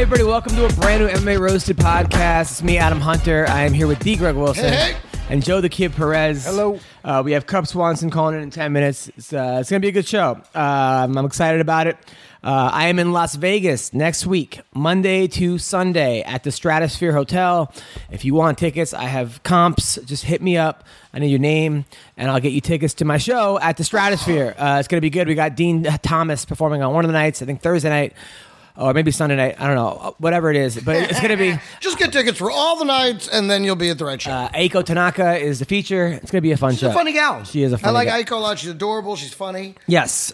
everybody. Welcome to a brand new MMA Roasted podcast. It's me, Adam Hunter. I am here with D. Greg Wilson. Hey. And Joe the Kid Perez. Hello. We have Cub Swanson calling in 10 minutes. It's going to be a good show. I'm excited about it. I am in Las Vegas next week, Monday to Sunday at the Stratosphere Hotel. If you want tickets, I have comps. Just hit me up. I need your name, and I'll get you tickets to my show at the Stratosphere. It's going to be good. We got Dean Thomas performing on one of the nights, I think Thursday night. Or maybe Sunday night. I don't know. Whatever it is. But it's going to be... Just get tickets for all the nights, and then you'll be at the right show. Aiko Tanaka is the feature. It's going to be a fun show. She's a funny gal. She is a funny gal. I gal. like Aiko a lot. She's adorable. She's funny. Yes.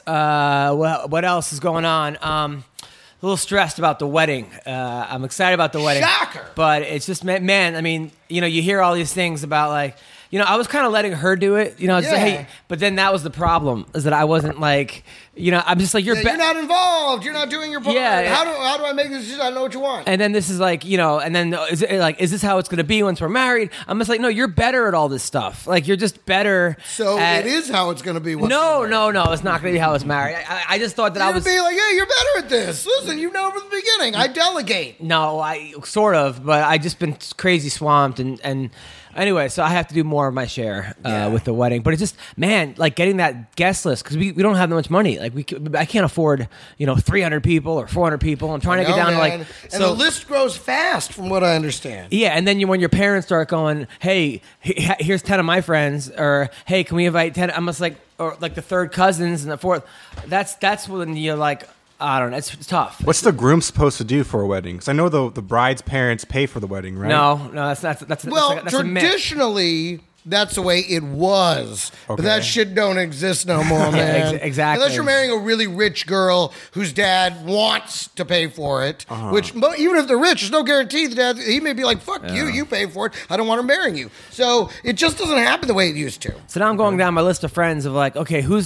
What else is going on? A little stressed about the wedding. I'm excited about the wedding. Shocker. But it's just, man, I mean, you hear all these things about like... I was kind of letting her do it, it's like, hey, but then that was the problem, is that I wasn't like, I'm just like, you're not involved. You're not doing your part. Yeah. How do I make this decision? I know what you want. And then this is like, and then is this how it's going to be once we're married? I'm just like, no, you're better at all this stuff. Like, you're just better. So it is how it's going to be. No, it's not going to be how it's married. I just thought that I was. You'd be like, hey, you're better at this. Listen, you know from the beginning. I delegate. No, I sort of, but I just been crazy swamped and anyway, so I have to do more of my share with the wedding. But it's just, man, like getting that guest list, because we don't have that much money. Like I can't afford 300 people or 400 people. I'm trying to get down to like. And the list grows fast, from what I understand. Yeah, and then when your parents start going, hey, here's 10 of my friends, or hey, can we invite 10? I'm just like, or like the third cousins and the fourth. That's when you're like. I don't know. It's tough. What's the groom supposed to do for a wedding? Because I know the bride's parents pay for the wedding, right? No, that's traditionally that's the way it was. Okay. But that shit don't exist no more, man. Exactly. Unless you're marrying a really rich girl whose dad wants to pay for it, which even if they're rich, there's no guarantee the dad, he may be like, fuck you pay for it. I don't want her marrying you. So it just doesn't happen the way it used to. So now I'm going down my list of friends of like, okay, who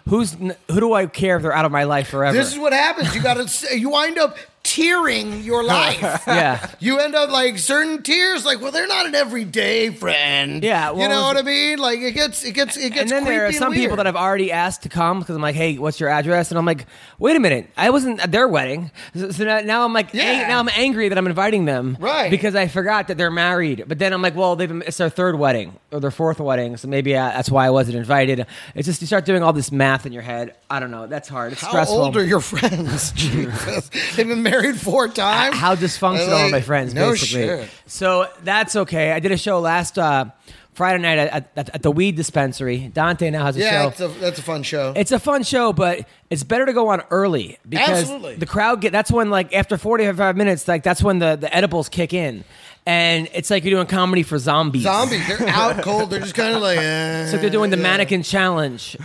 do I care if they're out of my life forever? This is what happens. You wind up tiering your life. Yeah. You end up like certain tiers, like, well, they're not an everyday friend. Yeah. Well, you know what I mean? Like it gets and then there are some weird. people that I've already asked to come because I'm like, hey, what's your address? And I'm like, wait a minute, I wasn't at their wedding. So now I'm like, now I'm angry that I'm inviting them. Right. Because I forgot that they're married. But then I'm like, well, it's their third wedding or their fourth wedding. So maybe that's why I wasn't invited. It's just, you start doing all this math in your head. I don't know. That's hard. It's stressful. How old are your friends? Jesus. They've been married 4 times. How dysfunctional are my friends, basically. Shit. So that's okay. I did a show last Friday night at the Weed Dispensary. Dante now has a show. Yeah, that's a fun show. It's a fun show, but it's better to go on early because Absolutely. The crowd that's when, like, after 45 minutes, like that's when the edibles kick in. And it's like you're doing comedy for zombies. Zombies, they're out cold. They're just kind of like... It's like they're doing the mannequin challenge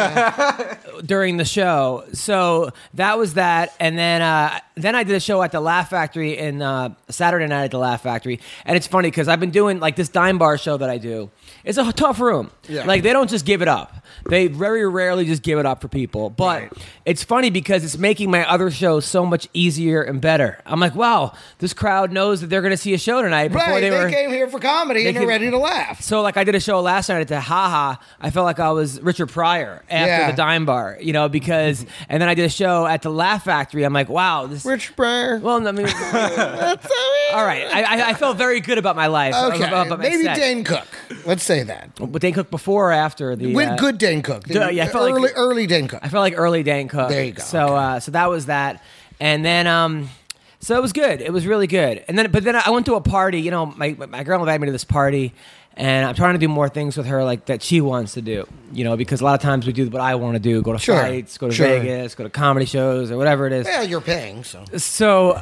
during the show. So that was that. And then I did a show at the Laugh Factory in Saturday night at the Laugh Factory. And it's funny because I've been doing like this dime bar show that I do. It's a tough room. Yeah. Like they don't just give it up. They very rarely just give it up for people. But it's funny because it's making my other shows so much easier and better. I'm like, wow, this crowd knows that they're going to see a show tonight before they came here for comedy and they're ready to laugh. So like I did a show last night at the Ha-Ha. I felt like I was Richard Pryor after the dime bar, because, and then I did a show at the Laugh Factory. I'm like, wow, this Richard Pryor. Well, I mean, that's all right. I felt very good about my life. Okay, about my maybe set. Dane Cook. Let's say that. But Dane Cook before or after the good Dane Cook. I felt early Dane Cook. I felt like early Dane Cook. There you go. So okay. So that was that, and then so it was good. It was really good. And then I went to a party. My girl invited me to this party. And I'm trying to do more things with her like that she wants to do, because a lot of times we do what I want to do, go to fights, go to Vegas, go to comedy shows or whatever it is. Well, you're paying, so. So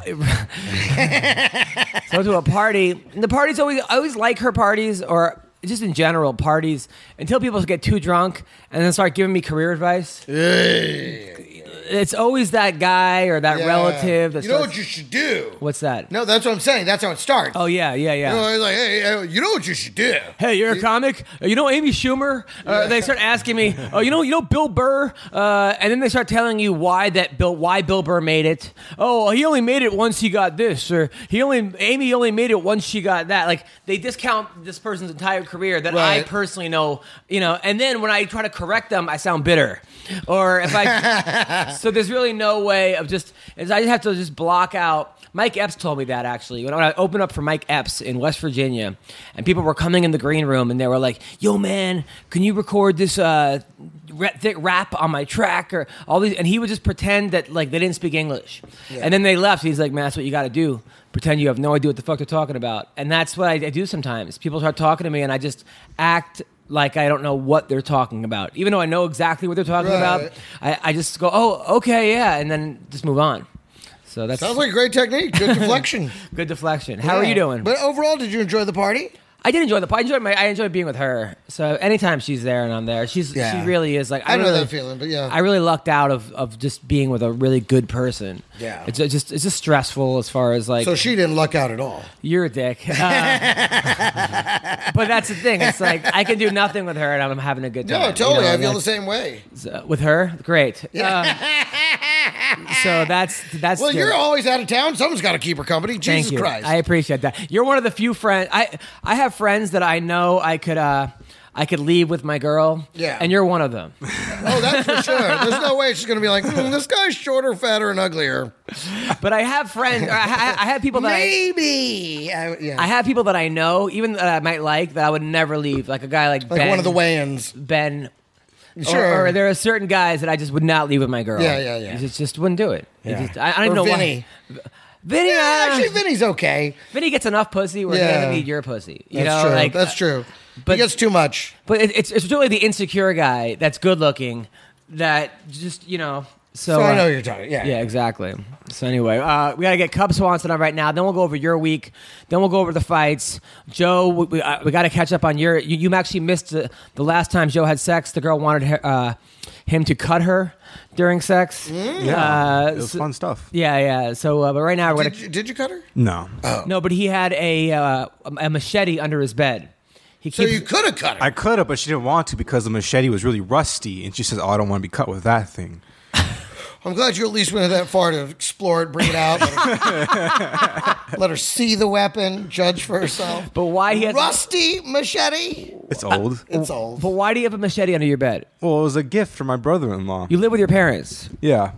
to a party. And the parties I always like her parties or just in general parties until people get too drunk and then start giving me career advice. It's always that guy or that relative. That what you should do? What's that? No, that's what I'm saying. That's how it starts. Oh, yeah. It's like, hey, you know what you should do? Hey, you're a comic? Amy Schumer? They start asking me, you know Bill Burr? And then they start telling you why Bill Burr made it. Oh, he only made it once he got this. Or Amy only made it once she got that. Like, they discount this person's entire career that I personally know, and then when I try to correct them, I sound bitter. Or if I... So there's really no way of just. I just have to just block out. Mike Epps told me that actually when I opened up for Mike Epps in West Virginia, and people were coming in the green room and they were like, "Yo, man, can you record this thick rap on my track or all these?" And he would just pretend that like they didn't speak English, and then they left. He's like, "Man, that's what you got to do. Pretend you have no idea what the fuck they're talking about." And that's what I do sometimes. People start talking to me, and I just act like I don't know what they're talking about, even though I know exactly what they're talking about. I just go, "Oh, okay, yeah," and then just move on. So that sounds like a great technique. Good deflection. Good deflection. How are you doing? But overall, did you enjoy the party? I did enjoy the party. I enjoy being with her. So anytime she's there and I'm there, she really is like. I know that feeling, but yeah, I really lucked out of just being with a really good person. Yeah, it's just stressful as far as like. So she didn't luck out at all. You're a dick. But that's the thing. It's like I can do nothing with her and I'm having a good time. No, totally. I feel the same way. With her, great. Yeah. So that's. Well, good. You're always out of town. Someone's got to keep her company. Jesus Christ! I appreciate that. You're one of the few friends. I have friends that I know I could leave with my girl. Yeah. And you're one of them. Oh, that's for sure. There's no way she's going to be like, this guy's shorter, fatter, and uglier. But I have friends. I have people that I have people that I know, even that I might like, that I would never leave. Like a guy like Ben. One of the Wayans. Ben. Sure. Or there are certain guys that I just would not leave with my girl. Yeah. Just wouldn't do it. Yeah. I don't even know Vinny. why. Vinny, actually, Vinny's okay. Vinny gets enough pussy where he doesn't need your pussy. That's true. Like, that's true. But he gets too much. But it's really the insecure guy that's good looking that just So I know you're talking. Yeah. Yeah, exactly. So anyway, we got to get Cub Swanson on right now. Then we'll go over your week. Then we'll go over the fights. Joe, we got to catch up on your. You actually missed the last time Joe had sex. The girl wanted him to cut her during sex. Yeah, it was fun stuff. Yeah. So, but right now we're gonna. Did you cut her? No. Oh. No, but he had a machete under his bed. So you could have cut her. I could have, but she didn't want to because the machete was really rusty, and she says, "Oh, I don't want to be cut with that thing." I'm glad you at least went that far to explore it, bring it out, let her see the weapon, judge for herself. But why he has rusty machete? It's old. It's old. But why do you have a machete under your bed? Well, it was a gift from my brother-in-law. You live with your parents. Yeah.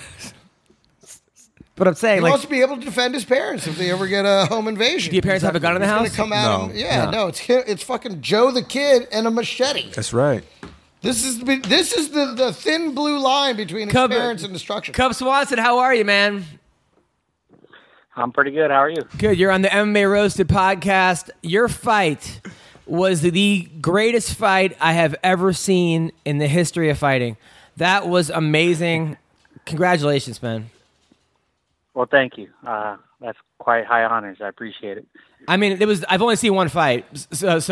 But I'm saying, he wants to be able to defend his parents if they ever get a home invasion. Do your parents have a gun in the house? Come out No. it's fucking Joe the Kid and a machete. That's right. This is the thin blue line between his parents and destruction. Cub Swanson, how are you, man? I'm pretty good. How are you? Good. You're on the MMA Roasted podcast. Your fight was the greatest fight I have ever seen in the history of fighting. That was amazing. Congratulations, man. Well, thank you. That's quite high honors. I appreciate it. I mean, I've only seen one fight, so but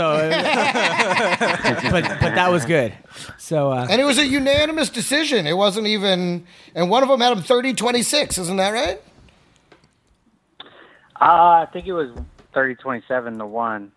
that was good. So and it was a unanimous decision. It wasn't even, and one of them had him 30-26. Isn't that right? I think it was 30-27 to 1.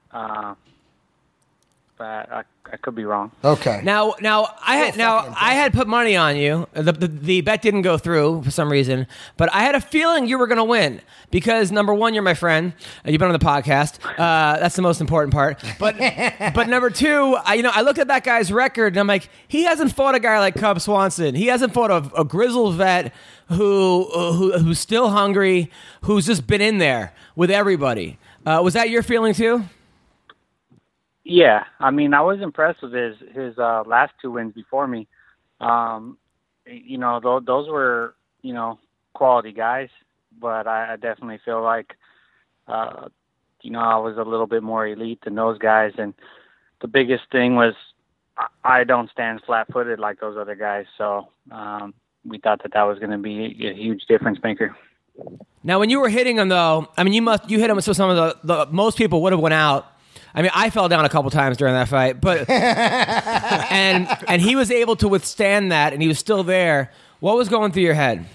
But I could be wrong. Okay. Now I had put money on you. The bet didn't go through for some reason, but I had a feeling you were going to win because number one, you're my friend. You've been on the podcast. That's the most important part. But number two, I looked at that guy's record and I'm like, he hasn't fought a guy like Cub Swanson. He hasn't fought a grizzled vet who's still hungry, who's just been in there with everybody. Was that your feeling too? Yeah, I mean, I was impressed with his last two wins before me. Those were quality guys, but I definitely feel like I was a little bit more elite than those guys. And the biggest thing was I don't stand flat-footed like those other guys, so we thought that was going to be a huge difference maker. Now, when you were hitting him, though, I mean, you hit him so some of the most people would have went out. I mean, I fell down a couple times during that fight, but and he was able to withstand that, and he was still there. What was going through your head?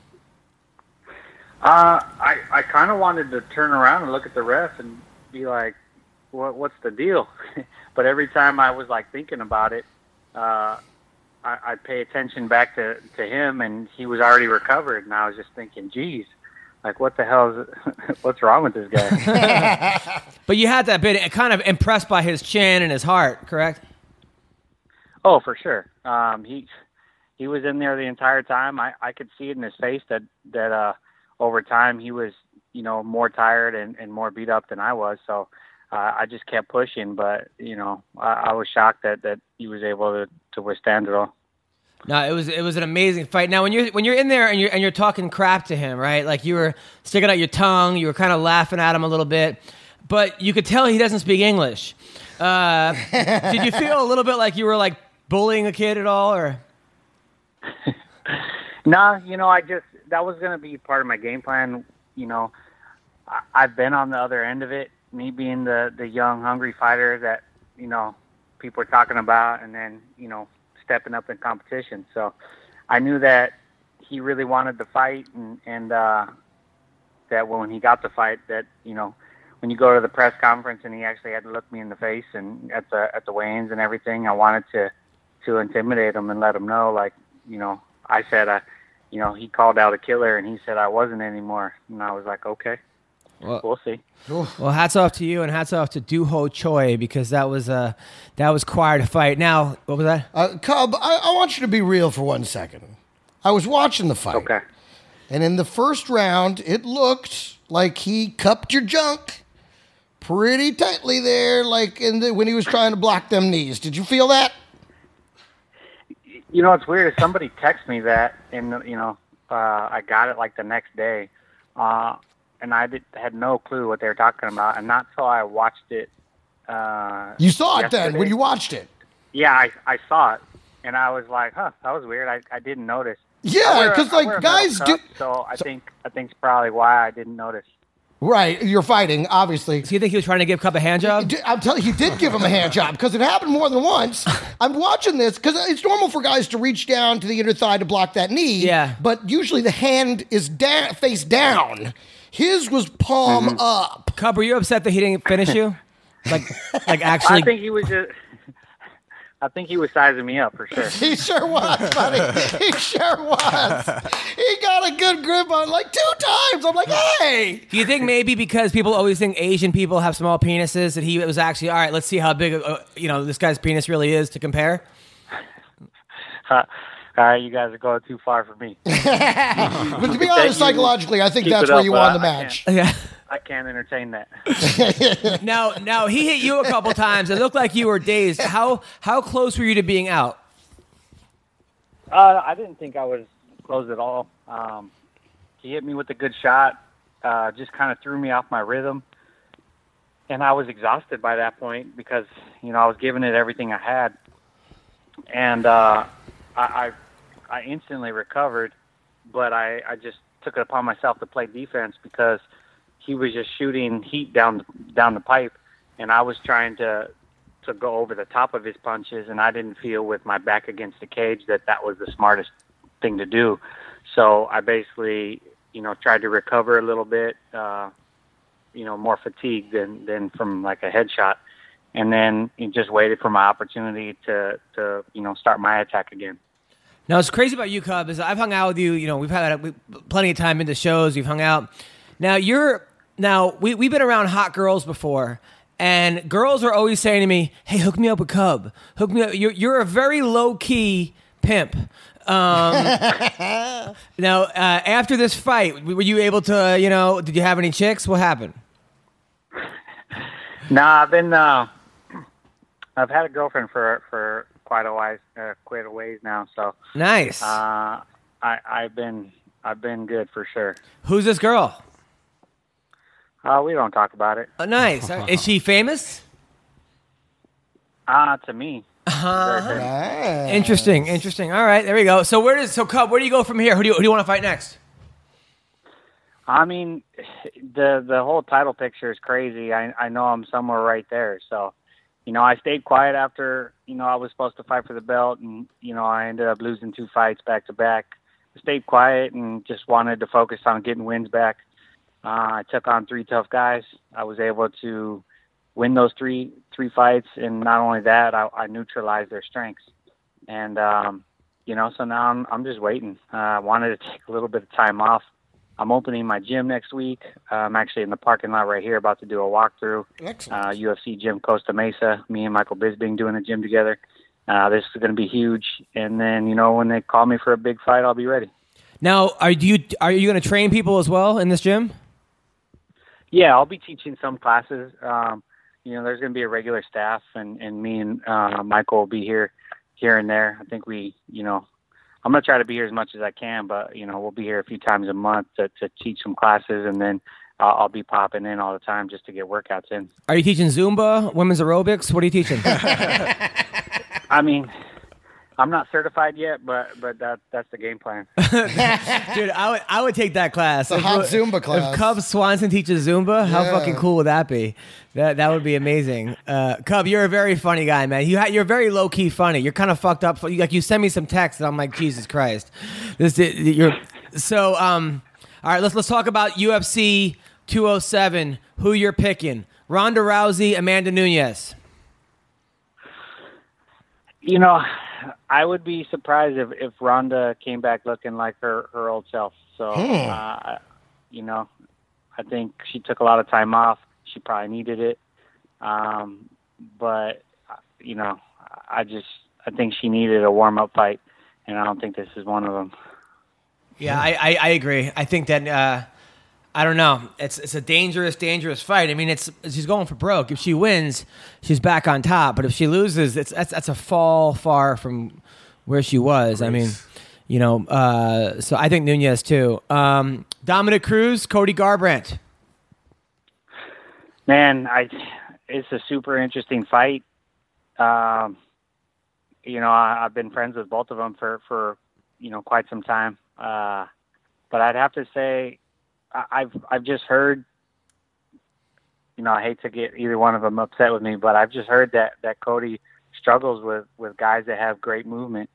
I kind of wanted to turn around and look at the ref and be like, "What's the deal?" But every time I was like thinking about it, I'd pay attention back to him, and he was already recovered, and I was just thinking, "Geez." Like, what the hell what's wrong with this guy? But you had that bit kind of impressed by his chin and his heart, correct? Oh, for sure. he was in there the entire time. I could see it in his face that over time he was, you know, more tired and more beat up than I was. So I just kept pushing, but you know, I was shocked that he was able to withstand it all. No, it was an amazing fight. Now, when you're in there and you're talking crap to him, right? Like you were sticking out your tongue, you were kind of laughing at him a little bit, but you could tell he doesn't speak English. Did you feel a little bit like you were like bullying a kid at all, or? No, you know, that was going to be part of my game plan. You know, I've been on the other end of it, me being the young, hungry fighter that, you know, people are talking about, and then, you know, stepping up in competition. So I knew that he really wanted to fight, and that when he got the fight, that, you know, when you go to the press conference and he actually had to look me in the face and at the weigh-ins and everything, I wanted to intimidate him and let him know, like, you know, I said, you know, he called out a killer and he said I wasn't anymore. And I was like, okay, we'll see. Well, hats off to you and hats off to Doo Ho Choi, because that was quite a fight. Now, what was that? Cub, I want you to be real for 1 second. I was watching the fight. Okay. And in the first round, it looked like he cupped your junk pretty tightly there, like when he was trying to block them knees. Did you feel that? You know, it's weird. Somebody texted me that, and, you know, I got it like the next day. And I had no clue what they were talking about. And not till I watched it. You saw it yesterday. then when you watched it. Yeah, I saw it. And I was like, huh, that was weird. I didn't notice. Yeah, because like guys do. So I think it's probably why I didn't notice. Right, you're fighting, obviously. So you think he was trying to give Cub a hand job? I'm telling you, he did give him a hand job because it happened more than once. I'm watching this because it's normal for guys to reach down to the inner thigh to block that knee. Yeah. But usually the hand is down, face down. His was palm up. Cub, were you upset that he didn't finish you? Like actually? I think he was sizing me up for sure. He sure was, buddy. He sure was. He got a good grip on like 2 times. I'm like, hey. Do you think maybe because people always think Asian people have small penises that he was actually, all right, let's see how big, this guy's penis really is to compare? You guys are going too far for me. But to be honest, psychologically, I think that's where you won the match. Yeah. I can't entertain that. Now he hit you a couple times. It looked like you were dazed. How close were you to being out? I didn't think I was close at all. He hit me with a good shot, just kind of threw me off my rhythm. And I was exhausted by that point because, you know, I was giving it everything I had. And I instantly recovered, but I just took it upon myself to play defense because he was just shooting heat down the pipe, and I was trying to go over the top of his punches, and I didn't feel with my back against the cage that was the smartest thing to do. So I basically, you know, tried to recover a little bit, more fatigued than from like a headshot, and then just waited for my opportunity to start my attack again. Now, what's crazy about you, Cub, is I've hung out with you. You know, we've had plenty of time into shows. We've hung out. Now, we've been around hot girls before, and girls are always saying to me, "Hey, hook me up with Cub. Hook me up." You're a very low key pimp. Now, after this fight, were you able to? Did you have any chicks? What happened? I've had a girlfriend for quite a ways now. So nice. I've been good for sure. Who's this girl? We don't talk about it. Nice. Is she famous? To me. Nice. Interesting. All right, there we go. So Cub, where do you go from here? Who do you want to fight next? I mean, the whole title picture is crazy. I know I'm somewhere right there. So, I stayed quiet after, I was supposed to fight for the belt, and, I ended up losing 2 fights back to back. I stayed quiet and just wanted to focus on getting wins back. I took on 3 tough guys. I was able to win those three fights, and not only that, I neutralized their strengths. And so now I'm just waiting. I wanted to take a little bit of time off. I'm opening my gym next week. I'm actually in the parking lot right here, about to do a walkthrough. Excellent. UFC gym Costa Mesa. Me and Michael Bisping doing a gym together. This is going to be huge. And then, when they call me for a big fight, I'll be ready. Now, are you going to train people as well in this gym? Yeah, I'll be teaching some classes. There's going to be a regular staff, and me and Michael will be here and there. I think I'm going to try to be here as much as I can, but, we'll be here a few times a month to teach some classes, and then I'll be popping in all the time just to get workouts in. Are you teaching Zumba, women's aerobics? What are you teaching? I mean, I'm not certified yet, but that's the game plan. Dude, I would take that class. It's a hot Zumba class. If Cub Swanson teaches Zumba, how fucking cool would that be? That would be amazing. Cub, you're a very funny guy, man. You're very low key funny. You're kind of fucked up. Like you send me some texts, and I'm like, Jesus Christ. All right. Let's talk about UFC 207. Who you're picking? Ronda Rousey, Amanda Nunes. I would be surprised if Ronda came back looking like her old self. So, I think she took a lot of time off. She probably needed it. But, I think she needed a warm-up fight, and I don't think this is one of them. Yeah, I agree. I think that, I don't know. It's a dangerous fight. I mean, she's going for broke. If she wins, she's back on top. But if she loses, that's a fall far from where she was. I mean, so I think Nunes too. Dominic Cruz, Cody Garbrandt. Man, it's a super interesting fight. I've been friends with both of them for quite some time. But I'd have to say, I've just heard, I hate to get either one of them upset with me, but I've just heard that Cody struggles with guys that have great movement.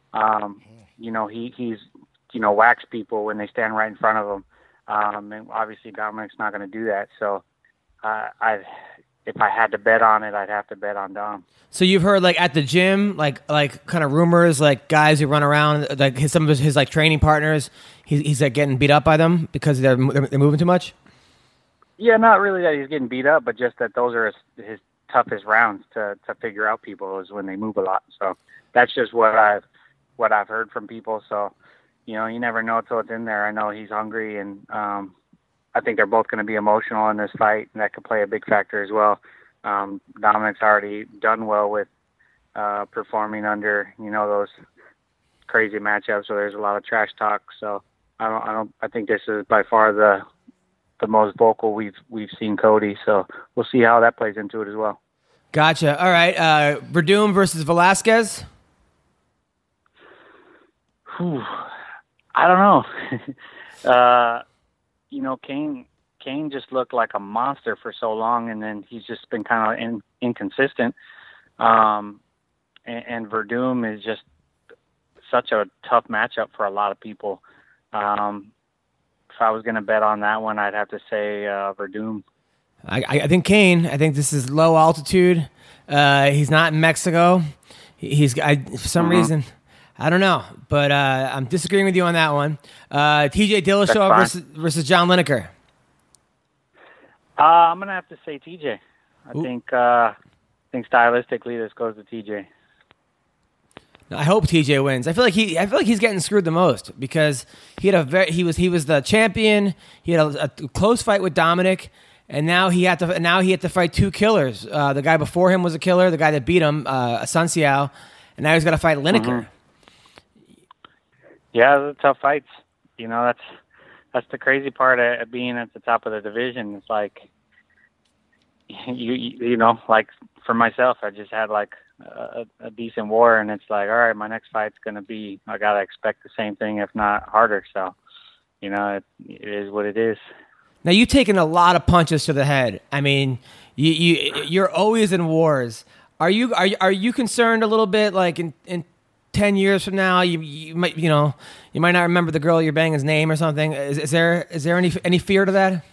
He's whacks people when they stand right in front of him. And obviously Dominic's not going to do that. So, if I had to bet on it, I'd have to bet on Dom. So you've heard like at the gym, like kind of rumors, like guys who run around, like some of his like training partners, he's like getting beat up by them because they're moving too much. Yeah, not really that he's getting beat up, but just that those are his toughest rounds to figure out people is when they move a lot. So that's just what I've heard from people. So you never know till it's in there. I know he's hungry, and I think they're both going to be emotional in this fight, and that could play a big factor as well. Dominic's already done well with performing under those crazy matchups where there's a lot of trash talk. So I think this is by far the most vocal we've seen Cody. So we'll see how that plays into it as well. Gotcha. All right, Verdum versus Velasquez. I don't know. Kane just looked like a monster for so long, and then he's just been kind of inconsistent. And Verdum is just such a tough matchup for a lot of people. If I was going to bet on that one, I'd have to say Verdum. I think Kane. I think this is low altitude. He's not in Mexico. For some reason. I don't know, but I'm disagreeing with you on that one. TJ Dillashaw versus John Lineker. I'm gonna have to say TJ. I think stylistically this goes to TJ. I hope TJ wins. I feel like he's getting screwed the most because he was the champion. He had a close fight with Dominic, and now he had to fight two killers. The guy before him was a killer. The guy that beat him, Asunciao, and now he's got to fight Lineker. Mm-hmm. Yeah, those are tough fights. That's the crazy part of being at the top of the division. It's like, like for myself, I just had like a decent war, and it's like, all right, my next fight's going to be, I got to expect the same thing, if not harder. So, it is what it is. Now, you've taken a lot of punches to the head. I mean, you're always in wars. Are you concerned a little bit, like in 10 years from now, you might not remember the girl you're banging's name or something? Is there any fear to that?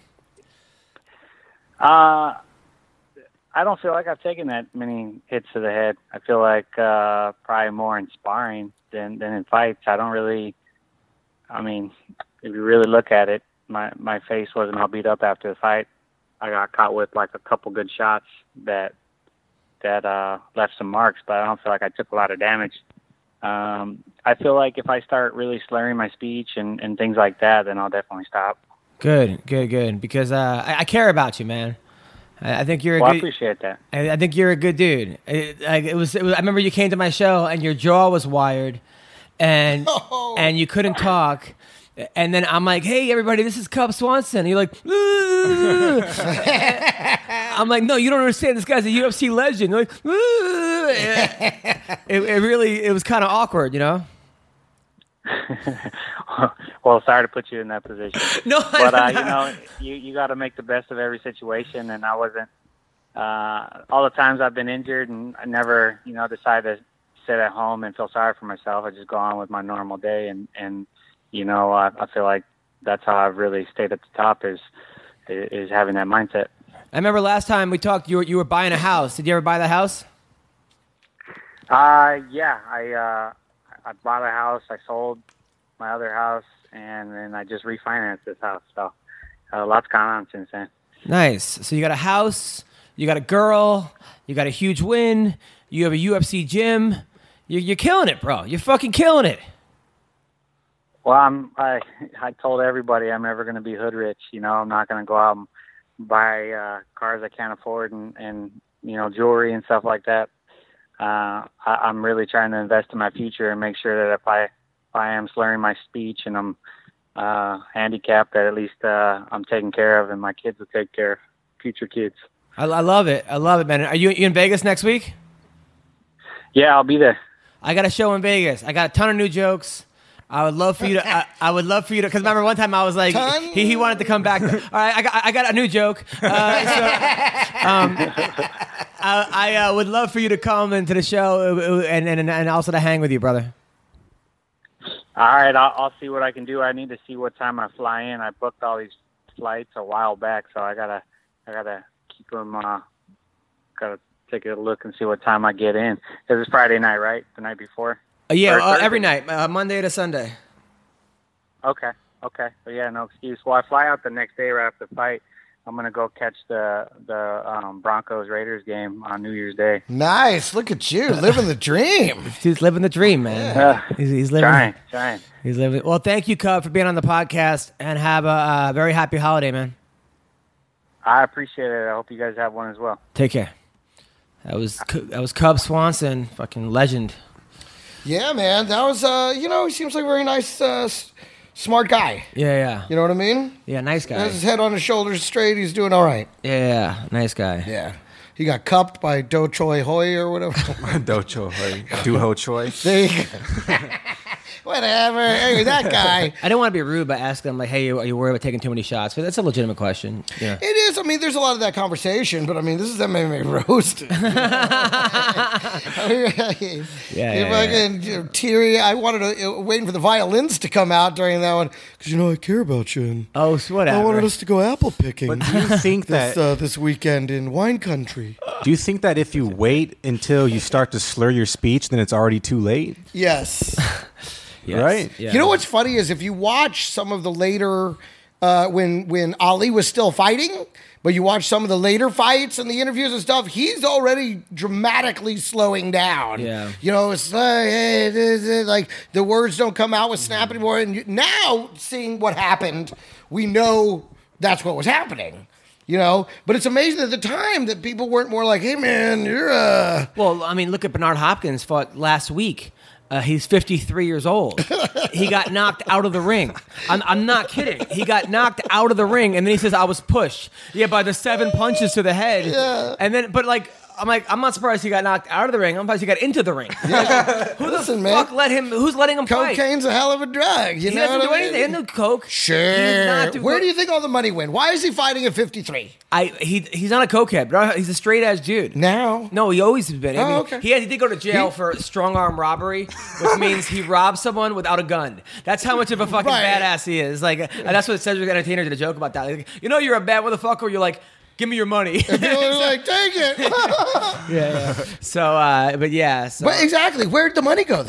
I don't feel like I've taken that many hits to the head. I feel like probably more in sparring than in fights. I don't really. I mean, if you really look at it, my face wasn't all beat up after the fight. I got caught with like a couple good shots that that left some marks, but I don't feel like I took a lot of damage. I feel like if I start really slurring my speech and things like that, then I'll definitely stop. Good. Because I care about you, man. I think you're a Well, good. I appreciate that. I think you're a good dude. It was. I remember you came to my show and your jaw was wired, and you couldn't talk. And then I'm like, "Hey, everybody, this is Cub Swanson." And you're like, I'm like, "No, you don't understand. This guy's a UFC legend." You're like, it was kind of awkward, you know. Well, sorry to put you in that position. No, but you know, you got to make the best of every situation, and I wasn't. All the times I've been injured, and I never, decided to sit at home and feel sorry for myself. I just go on with my normal day, and I feel like that's how I've really stayed at the top is having that mindset. I remember last time we talked, you were buying a house. Did you ever buy the house? Yeah, I bought a house. I sold my other house, and then I just refinanced this house. So lots gone on since then. Nice. So you got a house, you got a girl, you got a huge win, you have a UFC gym. You're killing it, bro. You're fucking killing it. Well, I told everybody I'm never going to be hood rich. I'm not going to go out and buy cars I can't afford and jewelry and stuff like that. I'm really trying to invest in my future and make sure that if I am slurring my speech and I'm handicapped, that at least I'm taken care of and my kids will take care of future kids. I love it. I love it, man. Are you in Vegas next week? Yeah, I'll be there. I got a show in Vegas. I got a ton of new jokes. I would love for you to. I would love for you to. Because remember one time I was like, he wanted to come back. All right, I got a new joke. I would love for you to come into the show and also to hang with you, brother. All right, I'll see what I can do. I need to see what time I fly in. I booked all these flights a while back, so I gotta keep them. Gotta take a look and see what time I get in. Because it's Friday night, right? The night before. Yeah, every night, Monday to Sunday. Okay. But yeah, no excuse. Well, I fly out the next day right after the fight. I'm gonna go catch the Broncos Raiders game on New Year's Day. Nice. Look at you living the dream. He's living the dream, man. He's living. Trying. He's living. Well, thank you, Cub, for being on the podcast, and have a very happy holiday, man. I appreciate it. I hope you guys have one as well. Take care. That was Cub Swanson, fucking legend. Yeah, man. That was, he seems like a very nice, smart guy. Yeah. You know what I mean? Yeah, nice guy. He has his head on his shoulders straight. He's doing all right. Yeah, nice guy. Yeah. He got cupped by Do Choi Hoi or whatever. Do Choi Hoi. Do Ho Choi. There you go. Whatever. Anyway, that guy. I don't want to be rude by asking him, like, hey, are you worried about taking too many shots? But that's a legitimate question. Yeah. It is. I mean, there's a lot of that conversation, but I mean, this is MMA roast. Teary. I wanted to waiting for the violins to come out during that one because I care about you. And oh, so whatever. I wanted us to go apple picking. But do you think this weekend in wine country? Do you think that if you wait until you start to slur your speech, then it's already too late? Yes. Yes. Right. Yeah. You know what's funny is if you watch some of the later, when Ali was still fighting, but you watch some of the later fights and the interviews and stuff, he's already dramatically slowing down. Yeah. It's like the words don't come out with snap anymore. And now, seeing what happened, we know that's what was happening. But it's amazing at the time that people weren't more like, hey, man, you're Well, I mean, look at Bernard Hopkins fought last week. He's 53 years old. He got knocked out of the ring. I'm not kidding. He got knocked out of the ring, and then he says, I was pushed. Yeah, by the 7 punches to the head. Yeah. And then, I'm not surprised he got knocked out of the ring. I'm surprised he got into the ring. Yeah. Who's letting him fight? Cocaine's a hell of a drug. He doesn't do anything. He doesn't do coke. Sure. Where do you think all the money went? Why is he fighting at 53? He's not a cokehead, bro. He's a straight ass dude. Now? No, he always has been. I mean, okay. He did go to jail for strong arm robbery, which means he robbed someone without a gun. That's how much of a fucking badass he is. Like, and that's what Cedric Entertainer did a joke about that. Like, you're a bad motherfucker. You're like, give me your money. And people are like, take it. Yeah. So, but yeah. So. But exactly, where'd the money go then?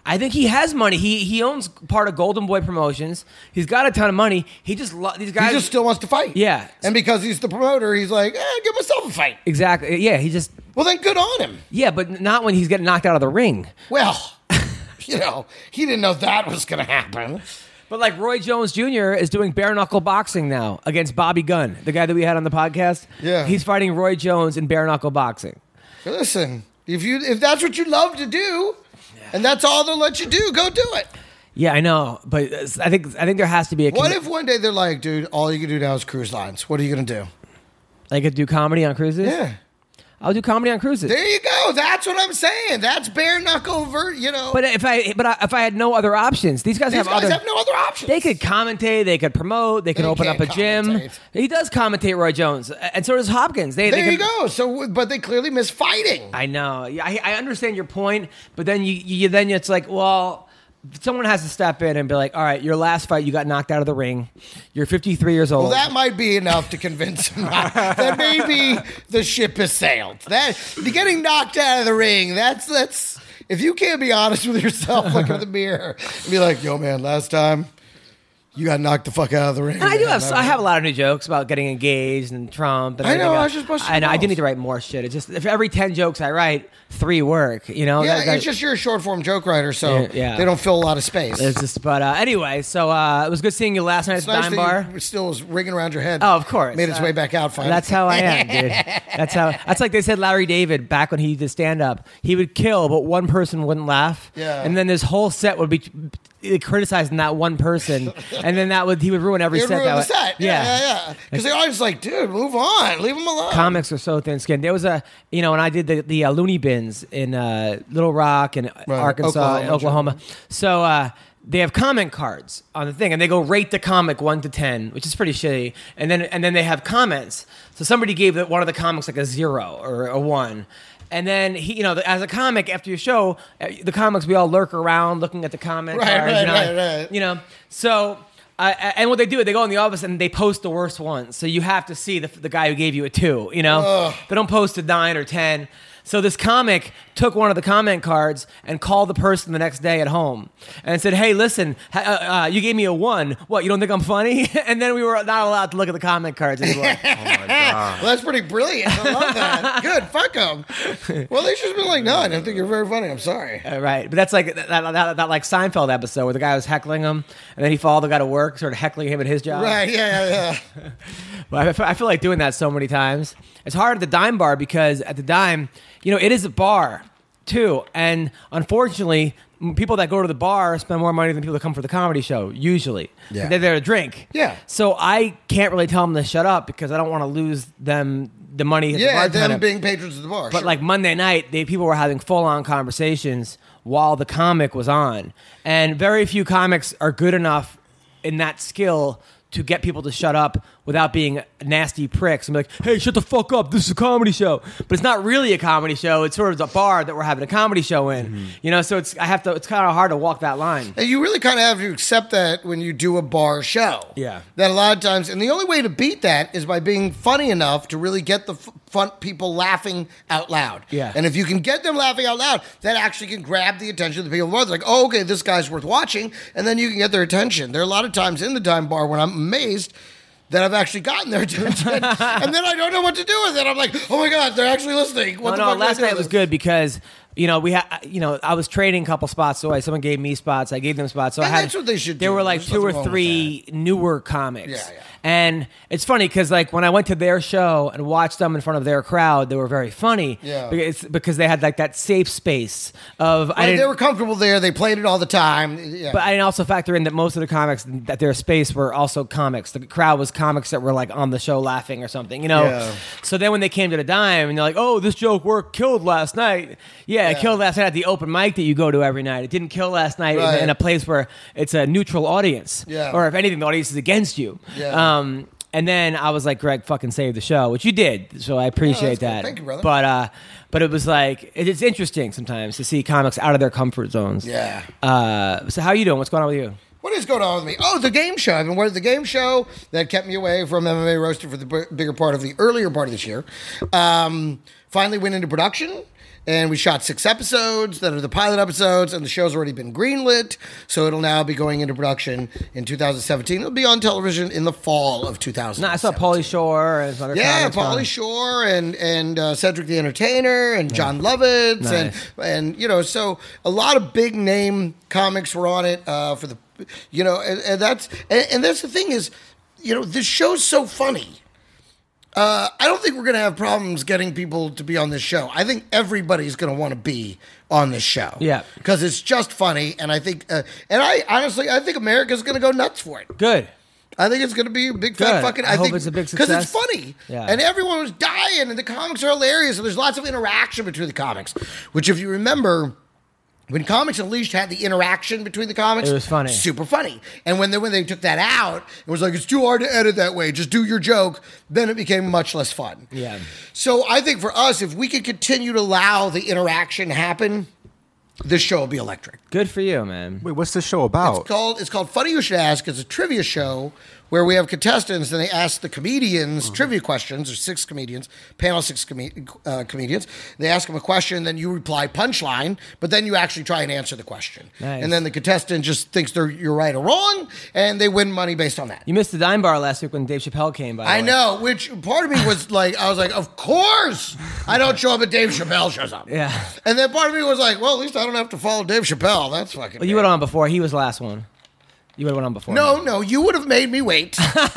I think he has money. He owns part of Golden Boy Promotions. He's got a ton of money. He just these guys. He just still wants to fight. Yeah. And because he's the promoter, he's like, give myself a fight. Exactly. Yeah. He just. Well, then good on him. Yeah, but not when he's getting knocked out of the ring. Well, he didn't know that was going to happen. But like Roy Jones Jr. is doing bare knuckle boxing now against Bobby Gunn, the guy that we had on the podcast. Yeah. He's fighting Roy Jones in bare knuckle boxing. Listen, if that's what you love to do, and that's all they'll let you do, go do it. Yeah, I know, but I think there has to be a. What if one day they're like, dude, all you can do now is cruise lines? What are you going to do? I could do comedy on cruises? Yeah. I'll do comedy on cruises. There you go. That's what I'm saying. That's bare knuckle, But if I had no other options, these guys have no other options. They could commentate, they could promote, they could open up a gym. Commentate. He does commentate, Roy Jones, and so does Hopkins. There you go. So, but they clearly miss fighting. I know. I understand your point, but then then it's like, well, someone has to step in and be like, all right, your last fight, you got knocked out of the ring. You're 53 years old. Well, that might be enough to convince him that maybe the ship has sailed. That getting knocked out of the ring, that's if you can't be honest with yourself, look in the mirror and be like, yo, man, last time you got knocked the fuck out of the ring. I have a lot of new jokes about getting engaged and Trump. And I know. I was just busting. I know. I do need to write more shit. It's just if every 10 jokes I write, 3 work. Yeah, it's just you're a short form joke writer, so they don't fill a lot of space. It's just, but anyway, so it was good seeing you last night at the Dime Bar. It still was ringing around your head. Oh, of course, made its way back out. Finally, that's how I am, dude. That's like they said. Larry David back when he did stand up, he would kill, but one person wouldn't laugh. Yeah, and then this whole set would be criticizing that one person, and then he would ruin every set. Ruin the set. Yeah. Because they're always like, dude, move on, leave them alone. Comics are so thin-skinned. There was when I did the Looney Bins in Little Rock and Arkansas, Oklahoma. So they have comment cards on the thing, and they go rate the comic 1 to 10, which is pretty shitty. And then they have comments. So somebody gave one of the comics like a 0 or a 1. And then as a comic after your show, the comics we all lurk around looking at the comment cards. Right. So. And what they do is they go in the office and they post the worst ones. So you have to see the guy who gave you a 2. They don't post a 9 or 10. So this comic took one of the comment cards and called the person the next day at home and said, hey, listen, you gave me a 1. What, you don't think I'm funny? And then we were not allowed to look at the comment cards anymore. Oh, my God. Well, that's pretty brilliant. I love that. Good. Fuck them. Well, they should have been like, no, I don't think you're very funny. I'm sorry. Right. But that's like that like Seinfeld episode where the guy was heckling him and then he followed the guy to work, sort of heckling him at his job. Right. Yeah. But I feel like doing that so many times. It's hard at the Dime Bar because at the Dime, it is a bar, too. And unfortunately, people that go to the bar spend more money than people that come for the comedy show, usually. Yeah. They're there to drink. Yeah. So I can't really tell them to shut up because I don't want to lose them the money at the bar. Them being patrons of the bar. But like Monday night, people were having full-on conversations while the comic was on. And very few comics are good enough in that skill to get people to shut up without being nasty pricks and be like, hey, shut the fuck up, this is a comedy show. But it's not really a comedy show, it's sort of a bar that we're having a comedy show in. So it's kind of hard to walk that line. And you really kind of have to accept that when you do a bar show. Yeah. That a lot of times, and the only way to beat that is by being funny enough to really get the fun people laughing out loud. Yeah. And if you can get them laughing out loud, that actually can grab the attention of the people. They're like, oh, okay, this guy's worth watching. And then you can get their attention. There are a lot of times in the Dime Bar when I'm amazed that I've actually gotten their attention, and then I don't know what to do with it. I'm like, oh my God, they're actually listening. Last night was good because I was trading a couple spots away. Someone gave me spots, I gave them spots. So that's what they should do. There were like 2 or 3 newer comics. Yeah. And it's funny because like when I went to their show and watched them in front of their crowd, they were very funny. Yeah. Because they had like that safe space of they were comfortable there. They played it all the time. Yeah. But I didn't also factor in that most of the comics at their space were also comics. The crowd was comics that were like on the show laughing or something, Yeah. So then when they came to the Dime and they're like, oh, this joke killed last night. Yeah, it killed last night at the open mic that you go to every night. It didn't kill last night in a place where it's a neutral audience. Yeah. Or if anything, the audience is against you. Yeah. And then I was like, Greg, fucking save the show, which you did. So I appreciate that. Cool. Thank you, brother. But it was like, it's interesting sometimes to see comics out of their comfort zones. Yeah. So how you doing? What's going on with you? What is going on with me? Oh, the game show. I've been working the game show that kept me away from MMA Roasted for the bigger part of the earlier part of this year. Finally went into production. And we shot 6 episodes that are the pilot episodes, and the show's already been greenlit. So it'll now be going into production in 2017. It'll be on television in the fall of 2017. No, I saw Pauly Shore and some other comics Pauly on. Shore and Cedric the Entertainer and John Lovitz Nice. and so a lot of big name comics were on it for the and that's the thing is, this show's so funny. I don't think we're going to have problems getting people to be on this show. I think everybody's going to want to be on this show. Yeah. Because it's just funny. And I think, I think America's going to go nuts for it. Good. I think it's going to be a big fat Good. fucking. I hope think it's a big because it's success. funny, Yeah. and everyone was dying, and the comics are hilarious, and there's lots of interaction between the comics. Which, if you remember, when Comics Unleashed had the interaction between the comics, It was funny. super funny. And when they took that out, it was like it's too hard to edit that way. Just do your joke. Then it became much less fun. Yeah. So I think for us, if we could continue to allow the interaction happen, this show will be electric. Good for you, man. Wait, what's this show about? It's called Funny You Should Ask. It's a trivia show where we have contestants and they ask the comedians trivia questions. There's 6 comedians, panel 6 comedians. They ask them a question, then you reply punchline, but then you actually try and answer the question. Nice. And then the contestant just thinks you're right or wrong, and they win money based on that. You missed the Dime Bar last week when Dave Chappelle came by. I know, which part of me was like, of course I don't show up and Dave Chappelle shows up. Yeah. And then part of me was like, well, at least I don't have to follow Dave Chappelle. That's fucking Well, you went on before. He was the last one. You would have went on before. No, you would have made me wait.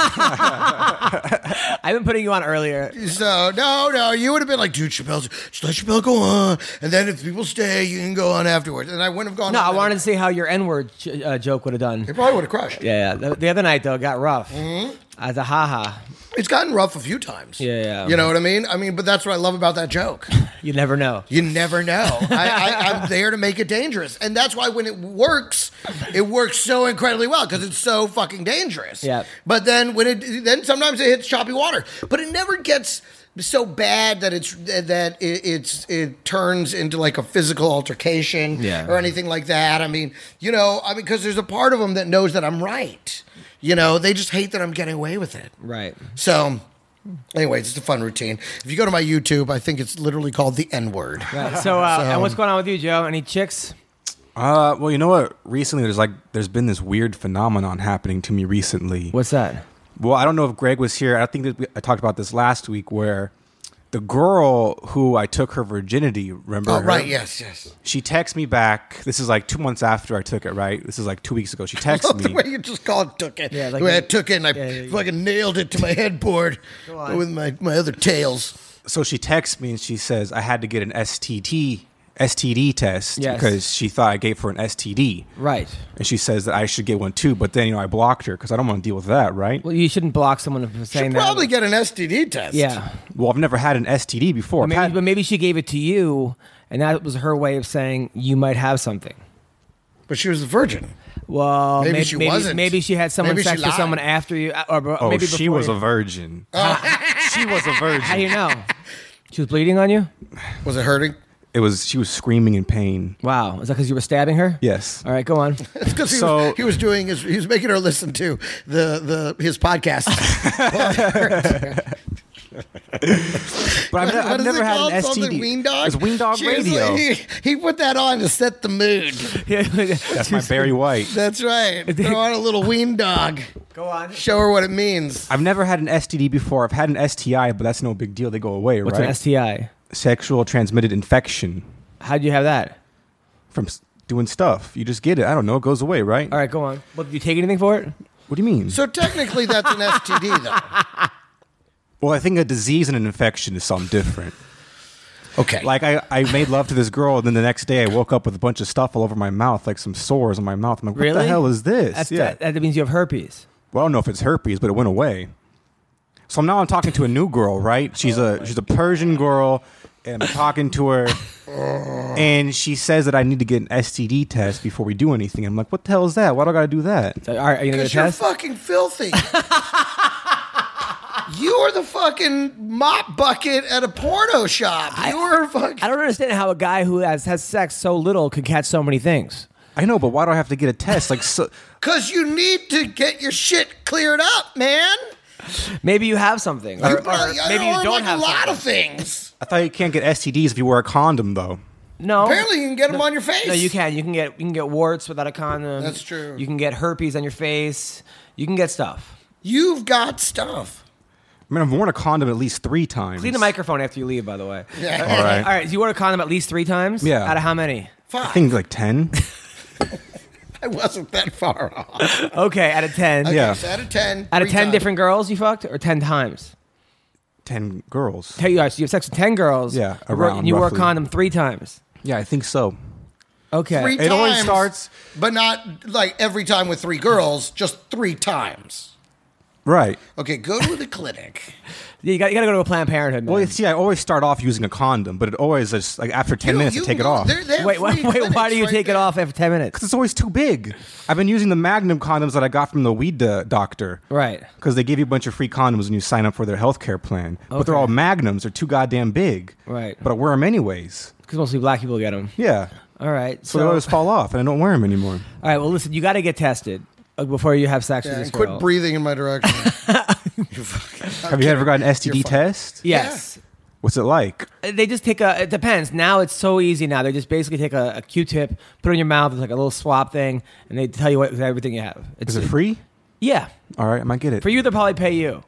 I've been putting you on earlier. So, no, you would have been like, dude, just let Chappelle go on. And then if people stay, you can go on afterwards. And I wouldn't have gone No, on. I wanted to see how your N-word joke would have done. It probably would have crushed. Yeah. The other night, though, it got rough. As a ha-ha. It's gotten rough a few times. Yeah. You know what I mean? But that's what I love about that joke. You never know. You never know. I'm there to make it dangerous. And that's why when it works so incredibly well because it's so fucking dangerous. Yeah. But then then sometimes it hits choppy water. But it never gets so bad that it turns into like a physical altercation or anything like that. Because there's a part of them that knows that I'm right. They just hate that I'm getting away with it. Right. So, anyways, it's a fun routine. If you go to my YouTube, I think it's literally called the N-word. Right. So, and what's going on with you, Joe? Any chicks? Well, you know what? Recently, there's been this weird phenomenon happening to me recently. What's that? Well, I don't know if Greg was here. I think that I talked about this last week where the girl who I took her virginity, remember her? Right, yes. She texts me back. This is like 2 months after I took it, right? This is like 2 weeks ago. She texts me. The way you just call it took it. Yeah, like the way I took it and I fucking nailed it to my headboard with my other tails. So she texts me and she says I had to get an STD test because she thought I gave her an STD. Right. And she says that I should get one too, but then I blocked her because I don't want to deal with that, right? Well, you shouldn't block someone for saying Should that. probably get an STD test. Yeah. Well, I've never had an STD before. But maybe she gave it to you, and that was her way of saying you might have something. But she was a virgin. Well, Maybe she wasn't. Maybe she had someone Maybe she sex with lied. someone after you, or maybe before she was you. a virgin. She was a virgin. How do you know? She was bleeding on you? Was it hurting? She was screaming in pain. Wow. Is that because you were stabbing her? Yes. All right, go on. It's because he was making her listen to his podcast. But I've never had an STD. Ween Dog? It's Ween Dog Radio. He put that on to set the mood. That's my Barry White. That's right. Throw on a little Ween Dog. Go on. Show her what it means. I've never had an STD before. I've had an STI, but that's no big deal. They go away, What's right? an STI? Sexual transmitted infection. How'd you have that? From doing stuff. You just get it. I don't know. It goes away, right? All right, go on. Well, did you take anything for it? What do you mean? So technically that's an STD, though. Well, I think a disease and an infection is something different. Okay. Like I made love to this girl, and then the next day I woke up with a bunch of stuff all over my mouth, like some sores on my mouth. I'm like, what Really? the hell is this? That means you have herpes. Well, I don't know if it's herpes, but it went away. So now I'm talking to a new girl, right? She's a Persian girl, and I'm talking to her, and she says that I need to get an STD test before we do anything. I'm like, what the hell is that? Why do I got to do that? So, all right, are you going to Because you're test? fucking filthy. You are the fucking mop bucket at a porno shop. You are fucking... I don't understand how a guy who has sex so little could catch so many things. I know, but why do I have to get a test? Because you need to get your shit cleared up, man. Maybe you have something, or maybe you don't have a lot something. of things. I thought you can't get STDs if you wear a condom, though. No, Apparently, you can get them on your face. no, you can. You can get warts without a condom. That's true. You can get herpes on your face. You can get stuff. You've got stuff. I mean, I've worn a condom at least 3 times. Clean the microphone after you leave, by the way. Yeah. All right. All right. So you wore a condom at least 3 times? Yeah. Out of how many? I think like 10. I wasn't that far off. Okay, out of 10. Okay, Yeah. so out of 10. Out of 3 10 times. different girls you fucked, or 10 times? 10 girls. Tell you guys, so you have sex with 10 girls. Yeah, And you wore a roughly. condom 3 times. Yeah, I think so. Okay. 3 It always times, starts- but not like every time with 3 girls, just 3 times. Right. Okay, go to the clinic. Yeah, you got to go to a Planned Parenthood, man. Well, see, I always start off using a condom, but it always is like after 10 minutes to take it off. They have Wait, free why clinics do you right take it there. off after 10 minutes? It's always too big. I've been using the Magnum condoms that I got from the weed doctor. Right. Because they give you a bunch of free condoms when you sign up for their healthcare plan. But they're Okay. all Magnums. They're too goddamn big. Right. But I wear them anyways. Because mostly black people get them. Yeah. All right. So they always fall off, and I don't wear them anymore. All right. Well, listen, you got to get tested before you have sex Yeah, with this and quit girl. breathing in my direction. Have you ever gotten an STD You're fine. test? Yes. What's it like? They just take it depends. Now it's so easy now. They just basically take a Q-tip, put it in your mouth. It's like a little swab thing, and they tell you everything you have. Is it free? Yeah. All right, I might get it. For you, they'll probably pay you.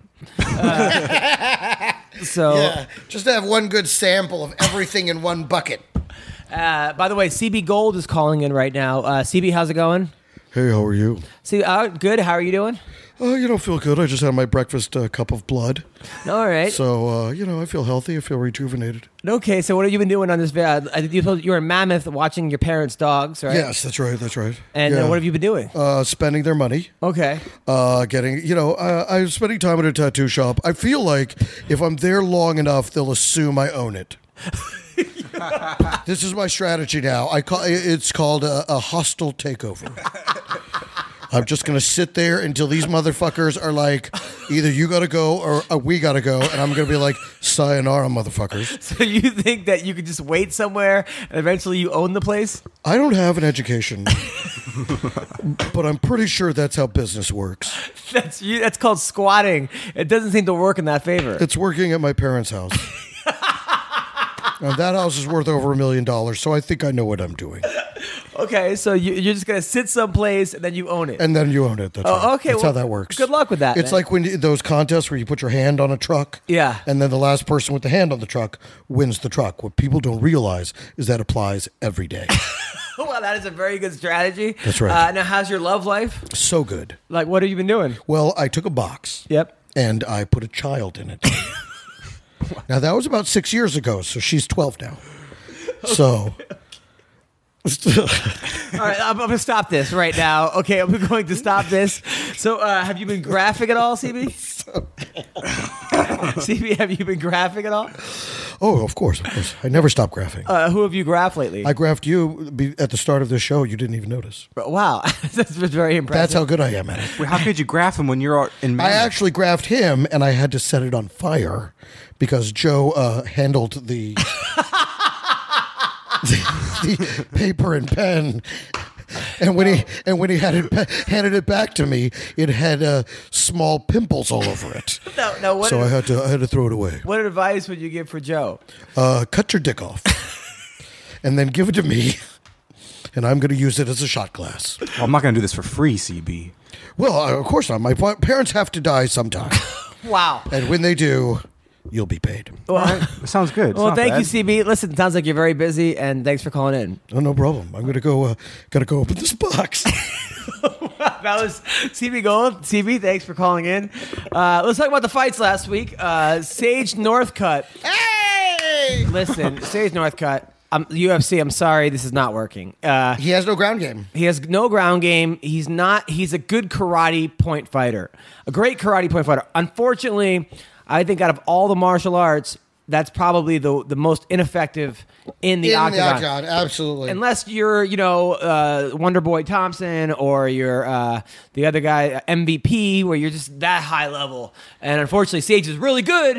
So, Yeah, just to have one good sample of everything in one bucket. by the way, CB Gold is calling in right now. CB, how's it going? Hey, how are you? See, good. How are you doing? Oh, you don't feel good. I just had my breakfast cup of blood. All right. So, I feel healthy. I feel rejuvenated. Okay, so what have you been doing on this? You were in Mammoth watching your parents' dogs, right? Yes, that's right. That's right. And Yeah. what have you been doing? Spending their money. Okay. I'm spending time at a tattoo shop. I feel like if I'm there long enough, they'll assume I own it. This is my strategy now. It's called a hostile takeover. I'm just going to sit there until these motherfuckers are like, either you got to go or we got to go. And I'm going to be like, sayonara, motherfuckers. So you think that you could just wait somewhere and eventually you own the place? I don't have an education, but I'm pretty sure that's how business works. That's called squatting. It doesn't seem to work in that favor. It's working at my parents' house. And that house is worth over $1 million, so I think I know what I'm doing. Okay, so you're just gonna sit someplace and then you own it. And then you own it. That's right. Okay, That's how that works. Good luck with that. It's man. like when those contests where you put your hand on a truck. Yeah. And then the last person with the hand on the truck wins the truck. What people don't realize is that applies every day. Well, that is a very good strategy. That's right. Now, how's your love life? So good. Like, what have you been doing? Well, I took a box. Yep. And I put a child in it. Now, that was about 6 years ago, so she's 12 now. So... All right, I'm going to stop this right now. Okay, I'm going to stop this. So, have you been graphic at all, CB? CB, have you been graphic at all? Oh, of course. I never stop graphing. Who have you graphed lately? I graphed you at the start of this show. You didn't even notice. Wow, that's very impressive. That's how good I am at it. Wait, how could you graph him when you're in I Mammoth? actually graphed him, and I had to set it on fire because Joe handled the the paper and pen. And when he handed it back to me, it had small pimples all over it. No, So I had to throw it away. what advice would you give for Joe? Cut your dick off, and then give it to me, and I'm going to use it as a shot glass. Well, I'm not going to do this for free, CB. Well, of course not. My parents have to die sometime, Wow. and when they do, you'll be paid. Well, It sounds good. It's well not thank bad. you, CB. Listen, it sounds like you're very busy, and thanks for calling in. Oh, no problem. I'm going to go. Gotta go open this box. That was CB Gold. CB, thanks for calling in. Let's talk about the fights last week. Sage Northcutt. Hey! Listen, Sage Northcutt. UFC, I'm sorry, this is not working. He has no ground game. He has no ground game. He's a good karate point fighter. A great karate point fighter. Unfortunately, I think out of all the martial arts, that's probably the most ineffective in the octagon. Absolutely. Unless you're, Wonder Boy Thompson, or you're the other guy, MVP, where you're just that high level. And unfortunately, Sage is really good,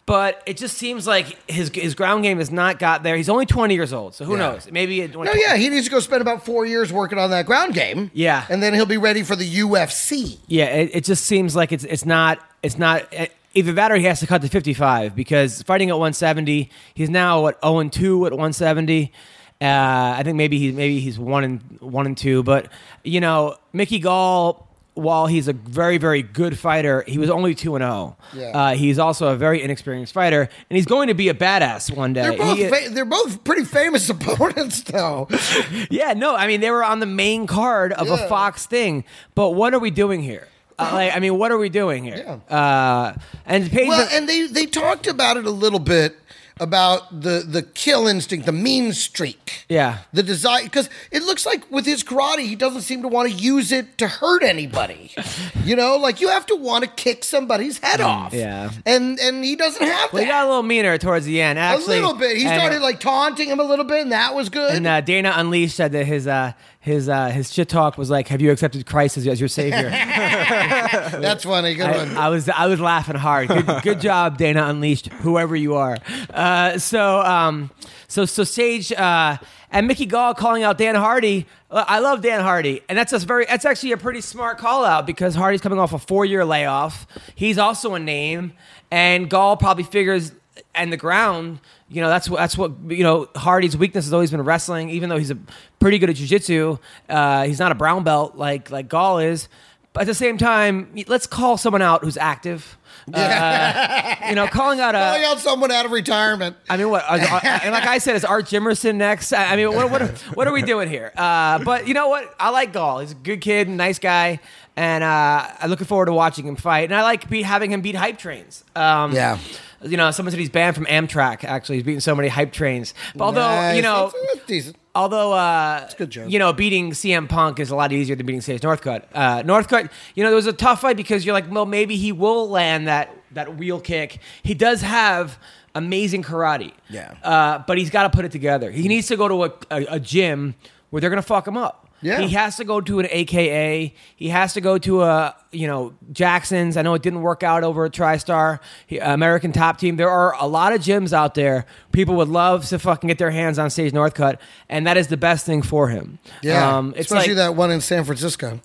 but it just seems like his ground game has not got there. He's only 20 years old, so who knows? Maybe he needs to go spend about 4 years working on that ground game. Yeah, and then he'll be ready for the UFC. Yeah, it just seems like it's not either that or he has to cut to 55 because fighting at 170, he's now 0-2 at 170. I think maybe he's 1-2, but Mickey Gall, while he's a very, very good fighter, he was only 2-0. Yeah. He's also a very inexperienced fighter, and he's going to be a badass one day. They're both pretty famous opponents, though. Yeah, no, I mean, they were on the main card of a Fox thing, but what are we doing here? What are we doing here? Yeah. And they talked about it a little bit, about the kill instinct, the mean streak. Yeah. The desire, because it looks like with his karate, he doesn't seem to want to use it to hurt anybody. You have to want to kick somebody's head off. Yeah. And he doesn't have that. He got a little meaner towards the end, actually. A little bit. He started taunting him a little bit, and that was good. And Dana Unleashed said that his shit talk was like, "Have you accepted Christ as your savior?" That's funny. Good one. I was laughing hard. Good job, Dana Unleashed, whoever you are. So Sage and Mickey Gall calling out Dan Hardy. I love Dan Hardy, and that's actually a pretty smart call out because Hardy's coming off a 4-year layoff. He's also a name, and Gall probably figures and the ground. That's what Hardy's weakness has always been wrestling. Even though he's pretty good at jiu-jitsu, he's not a brown belt like Gall is. But at the same time, let's call someone out who's active. Calling out someone out of retirement. I mean, what? And like I said, is Art Jimerson next? I mean, what are we doing here? But you know what? I like Gall. He's a good kid, nice guy, and I'm looking forward to watching him fight. And I like having him beat hype trains. Yeah. Someone said he's banned from Amtrak. Actually, he's beating so many hype trains. But although that's decent. Although, it's a good joke. Beating CM Punk is a lot easier than beating Sage Northcutt. Northcutt, there was a tough fight because you're like, well, maybe he will land that wheel kick. He does have amazing karate. Yeah. But he's got to put it together. He needs to go to a gym where they're going to fuck him up. Yeah. He has to go to an AKA. He has to go to Jackson's. I know it didn't work out over at TriStar, American Top Team. There are a lot of gyms out there. People would love to fucking get their hands on Sage Northcutt, and that is the best thing for him. Yeah, especially that one in San Francisco.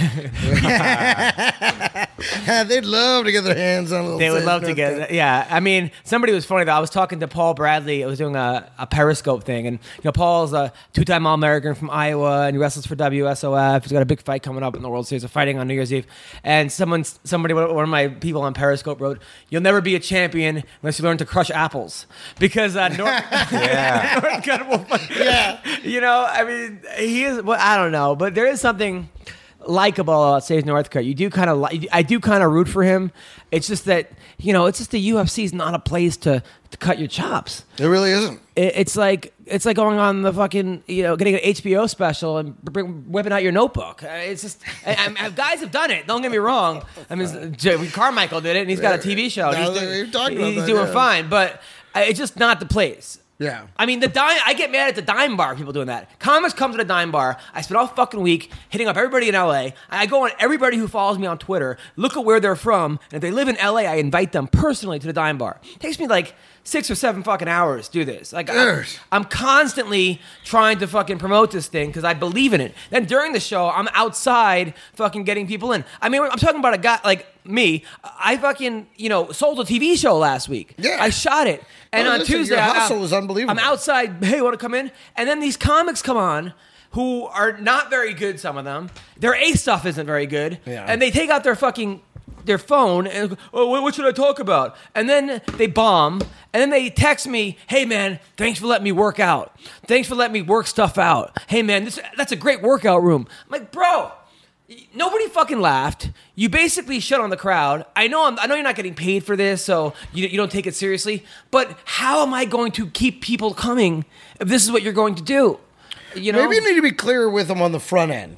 They'd love to get their hands on a little. They would love to get it. Yeah. I mean, somebody was funny, though. I was talking to Paul Bradley. I was doing a Periscope thing, and Paul's a 2-time All-American from Iowa, and he wrestles for WSOF. He's got a big fight coming up in the World Series of Fighting on New Year's Eve. And one of my people on Periscope wrote, "You'll never be a champion unless you learn to crush apples," because Northcutt will. Yeah. I mean, he is. Well, I don't know, but there is something likable about Sage Northcutt. I do kind of root for him. It's just that it's just the UFC is not a place to cut your chops. It really isn't. It's like going on the fucking getting an HBO special and whipping out your notebook. It's just guys have done it. Don't get me wrong. I mean, Carmichael did it, and he's got a TV show. He's doing fine, but it's just not the place. Yeah. I mean, I get mad at the Dime Bar, people doing that. Comics come to the Dime Bar. I spend all fucking week hitting up everybody in LA. I go on everybody who follows me on Twitter, look at where they're from, and if they live in LA, I invite them personally to the Dime Bar. It takes me like 6 or 7 fucking hours to do this. Like, I'm constantly trying to fucking promote this thing because I believe in it. Then during the show, I'm outside fucking getting people in. I mean, I'm talking about a guy like me. I fucking, sold a TV show last week. Yeah. I shot it. And on Tuesday, your hustle was unbelievable. I'm outside. Hey, want to come in? And then these comics come on who are not very good, some of them. Their A stuff isn't very good. Yeah. And they take out their phone and what should I talk about? And then they bomb. And then they text me, hey, man, thanks for letting me work out. Thanks for letting me work stuff out. Hey, man, that's a great workout room. I'm like, bro, nobody fucking laughed. You basically shut on the crowd. I know you're not getting paid for this, so you don't take it seriously. But how am I going to keep people coming if this is what you're going to do? Maybe you need to be clearer with them on the front end.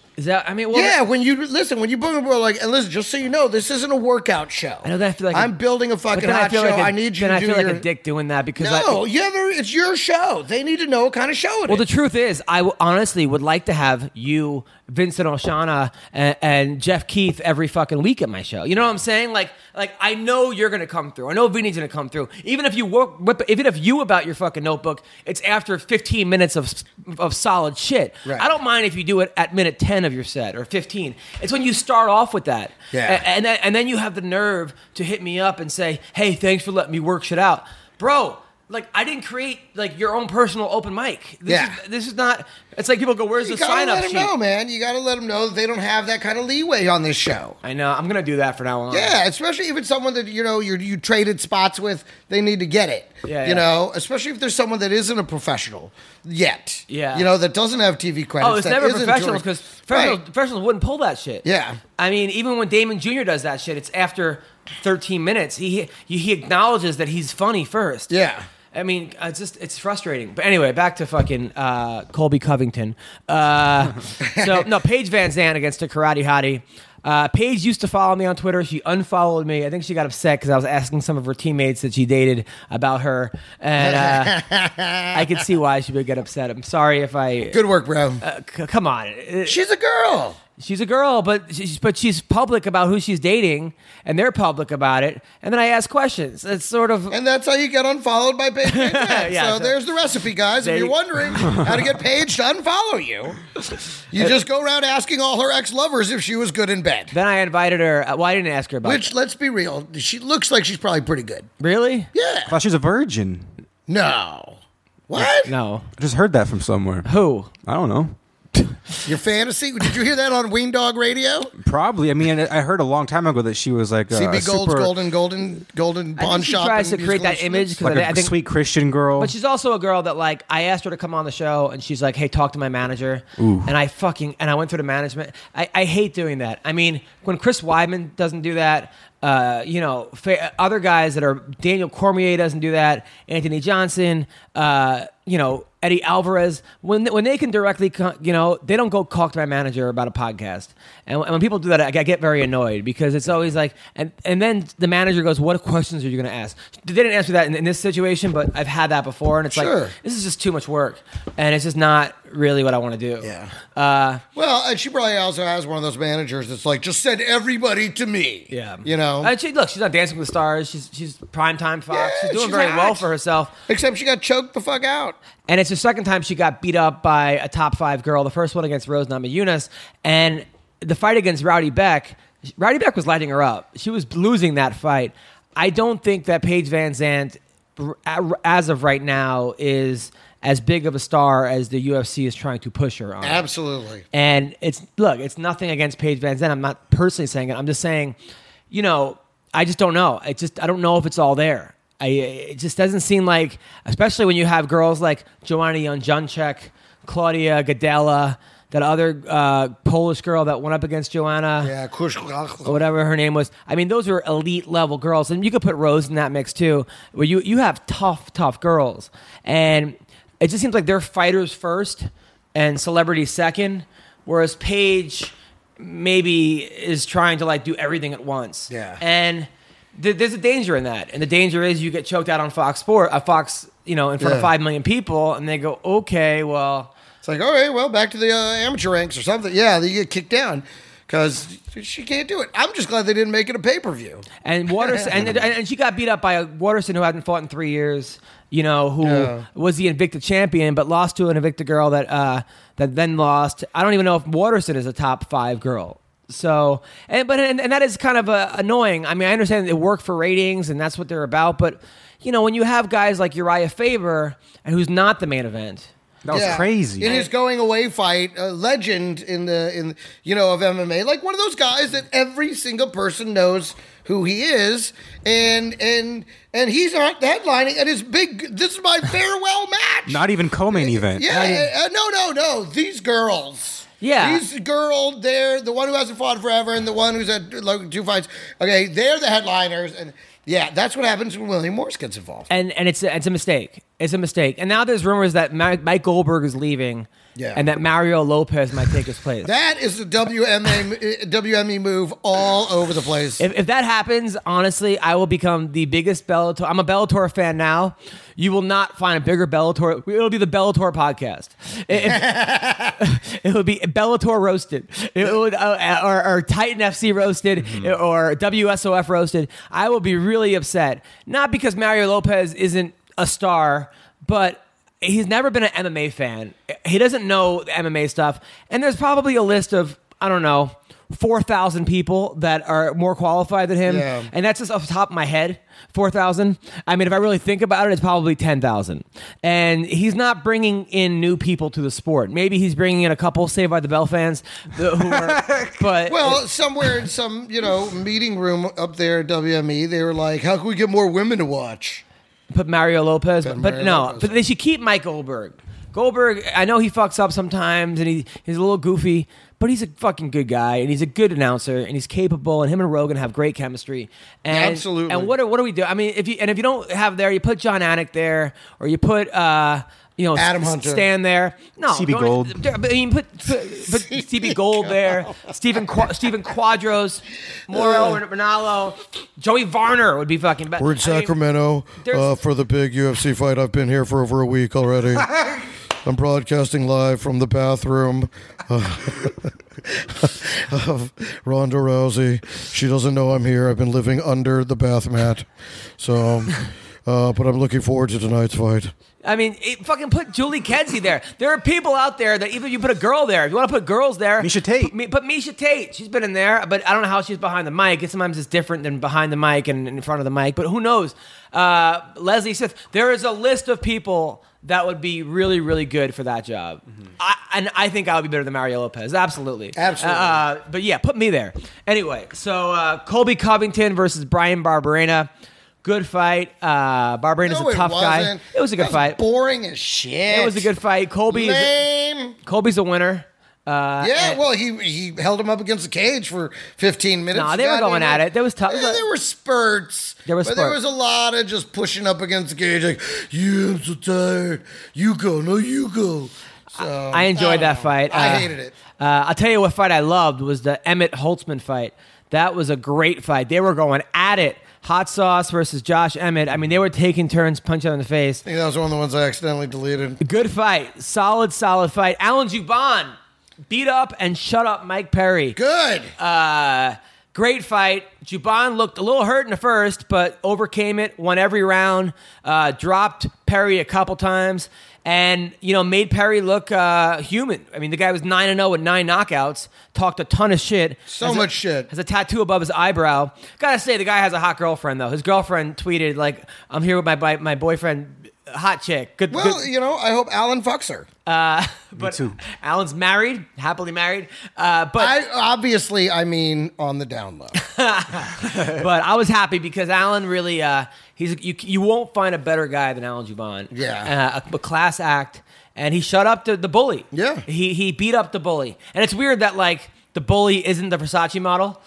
Is that? I mean, well, Yeah, when you book a girl, like, and listen, just so you know, this isn't a workout show. I know that I feel like I'm building a fucking hot show. I need you to do I feel like a dick doing that because it's your show. They need to know what kind of show it is. Well, the truth is, I honestly would like to have you, Vincent O'Shana, and Jeff Keith every fucking week at my show. You know what I'm saying? Like I know you're gonna come through. I know Vinny's gonna come through. Even if you you about your fucking notebook, it's after 15 minutes of solid shit. Right. I don't mind if you do it at minute 10 of your set or 15. It's when you start off with that. Yeah. And then you have the nerve to hit me up and say, hey, thanks for letting me work shit out. Bro, like, I didn't create, like, your own personal open mic. This is not... It's like people go, where's the sign-up sheet? You gotta let them know, man. You gotta let them know that they don't have that kind of leeway on this show. I know. I'm gonna do that from now on. Yeah, especially if it's someone that, you traded spots with, they need to get it. Yeah, you know, especially if there's someone that isn't a professional yet. Yeah. You know, that doesn't have TV credits. Oh, it's never professionals because professionals wouldn't pull that shit. Yeah. I mean, even when Damon Jr. does that shit, it's after 13 minutes. He acknowledges that he's funny first. Yeah. I mean, it's frustrating. But anyway, back to fucking Colby Covington. Paige Van Zandt against a karate hottie. Paige used to follow me on Twitter. She unfollowed me. I think she got upset because I was asking some of her teammates that she dated about her. And I could see why she would get upset. I'm sorry if I... Good work, bro. Come on. She's a girl. She's a girl, but she's public about who she's dating, and they're public about it. And then I ask questions. It's sort of... And that's how you get unfollowed by Paige Van Zandt. Yeah, so there's the recipe, guys. If you're wondering how to get Paige to unfollow you, you just go around asking all her ex-lovers if she was good in bed. Then I invited her... Well, I didn't ask her about Which, let's be real, she looks like she's probably pretty good. Really? Yeah. I thought she was a virgin. No. What? No. I just heard that from somewhere. Who? I don't know. Your fantasy? Did you hear that on Ween Dog Radio? Probably. I mean, I heard a long time ago that she was like CB Gold's golden I pawn think she shop. tries to create that image like because a sweet Christian girl. But she's also a girl that, like, I asked her to come on the show, and she's like, "Hey, talk to my manager." Ooh. And I went through the management. I hate doing that. I mean, when Chris Weidman doesn't do that, other guys that are Daniel Cormier doesn't do that. Anthony Johnson, Eddie Alvarez, when they can directly, they don't go talk to my manager about a podcast. And when people do that, I get very annoyed because it's always like, and then the manager goes, "What questions are you going to ask?" They didn't answer that in this situation, but I've had that before, and it's like, this is just too much work, and it's just not really what I want to do. Yeah. Well, and she probably also has one of those managers that's like, just send everybody to me. Yeah. You know? She's not Dancing with the Stars. She's primetime Fox. Yeah, she's doing she's very hot. well for herself. Except she got choked the fuck out. And it's the second time she got beat up by a top 5 girl. The first one against Rose Namajunas. And the fight against Rowdy Beck was lighting her up. She was losing that fight. I don't think that Paige Van Zandt, as of right now, is as big of a star as the UFC is trying to push her on. Absolutely. And it's nothing against Paige Van Zandt. I'm not personally saying it. I'm just saying, I just don't know. I don't know if it's all there. It just doesn't seem like, especially when you have girls like Joanna Jędrzejczyk, Claudia Gadelha, that other Polish girl that went up against Joanna. Yeah, or whatever her name was. I mean, those are elite level girls. And you could put Rose in that mix too, where you have tough girls. And it just seems like they're fighters first and celebrities second, whereas Paige maybe is trying to do everything at once. Yeah. And there's a danger in that. And the danger is you get choked out on Fox Sport, in front of 5 million people, and they go, okay, well... It's like, all right, well, back to the amateur ranks or something. Yeah, you get kicked down because she can't do it. I'm just glad they didn't make it a pay-per-vieiew. And Waterson, and she got beat up by a Waterson who hadn't fought in 3 years, who was the Invicta champion, but lost to an Invicta girl that then lost. I don't even know if Waterson is a top 5 girl. So, and that is kind of annoying. I mean, I understand it worked for ratings, and that's what they're about. But when you have guys like Uriah Faber, and who's not the main event, that was crazy. In his going away fight, a legend of MMA, like one of those guys that every single person knows who he is, and he's not headlining at his big. This is my farewell match. Not even co-main event. Yeah, no. These girls. Yeah. He's the girl there, the one who hasn't fought forever and the one who's had 2 fights. Okay, they're the headliners. And yeah, that's what happens when William Morris gets involved. And it's a mistake. It's a mistake. And now there's rumors that Mike Goldberg is leaving. Yeah. And that Mario Lopez might take his place. That is the WME move all over the place. If that happens, honestly, I will become the biggest Bellator. I'm a Bellator fan now. You will not find a bigger Bellator. It'll be the Bellator podcast. It would be Bellator roasted. It would, or Titan FC roasted, or WSOF roasted. I will be really upset. Not because Mario Lopez isn't a star, but he's never been an MMA fan. He doesn't know the MMA stuff. And there's probably a list of, I don't know, 4,000 people that are more qualified than him. Yeah. And that's just off the top of my head, 4,000. I mean, if I really think about it, it's probably 10,000. And he's not bringing in new people to the sport. Maybe he's bringing in a couple Saved by the Bell fans who are, but Well, somewhere in some, meeting room up there at WME, they were like, how can we get more women to watch? put Mario Lopez, but Mario no, Lopez. but they should keep Mike Goldberg. Goldberg, I know he fucks up sometimes and he's a little goofy, but he's a fucking good guy and he's a good announcer and he's capable and him and Rogan have great chemistry. And, Absolutely. And what do we do? I mean, if you don't have there, you put John Anik there or you put Adam Hunter. Stan there. No, CB don't- Gold. I mean, put CB Gold there. Stephen Quadros, Morel Ronaldo, Joey Varner would be fucking bad. We're in Sacramento there's- for the big UFC fight. I've been here for over a week already. I'm broadcasting live from the bathroom of Ronda Rousey. She doesn't know I'm here. I've been living under the bath mat. So, but I'm looking forward to tonight's fight. I mean, fucking put Julie Kedzie there. There are people out there that even if you put a girl there, if you want to put girls there, Misha Tate. Put Misha Tate. She's been in there, but I don't know how she's behind the mic. Sometimes it's different than behind the mic and in front of the mic, but who knows? Leslie Smith. There is a list of people that would be really, really good for that job. I think I would be better than Mario Lopez. Absolutely. But yeah, put me there. Anyway, so Colby Covington versus Brian Barberena. Good fight. Barberena's a tough guy. It was a good fight. Boring as shit. It was a good fight. Lame. Colby's a winner. Well, he held him up against the cage for 15 minutes. Nah, they were going at it. There was tough. Yeah, there were spurts. There was a lot of just pushing up against the cage, like, yeah, I'm so tired. You go. No, you go. So, I enjoyed that know. fight. I hated it. I'll tell you what fight I loved was the Emmett Holtzman fight. That was a great fight. They were going at it. Hot Sauce versus Josh Emmett. I mean, they were taking turns punching in the face. I think that was one of the ones I accidentally deleted. Good fight. Solid fight. Alan Juban beat up and shut up Mike Perry. Good. Great fight. Juban looked a little hurt in the first, but overcame it, won every round, dropped Perry a couple times, and, made Perry look human. I mean, the guy was 9-0 with 9 knockouts, talked a ton of shit. Much shit. Has a tattoo above his eyebrow. Gotta say, the guy has a hot girlfriend, though. His girlfriend tweeted, like, I'm here with my boyfriend, hot chick. Good. Well, good. I hope Alan fucks her. But too. Alan's married, happily married. But I mean on the down low. but I was happy because Alan really, you won't find a better guy than Alan Juban. Yeah. A class act, and he shut up the bully. Yeah. He beat up the bully, and it's weird that the bully isn't the Versace model.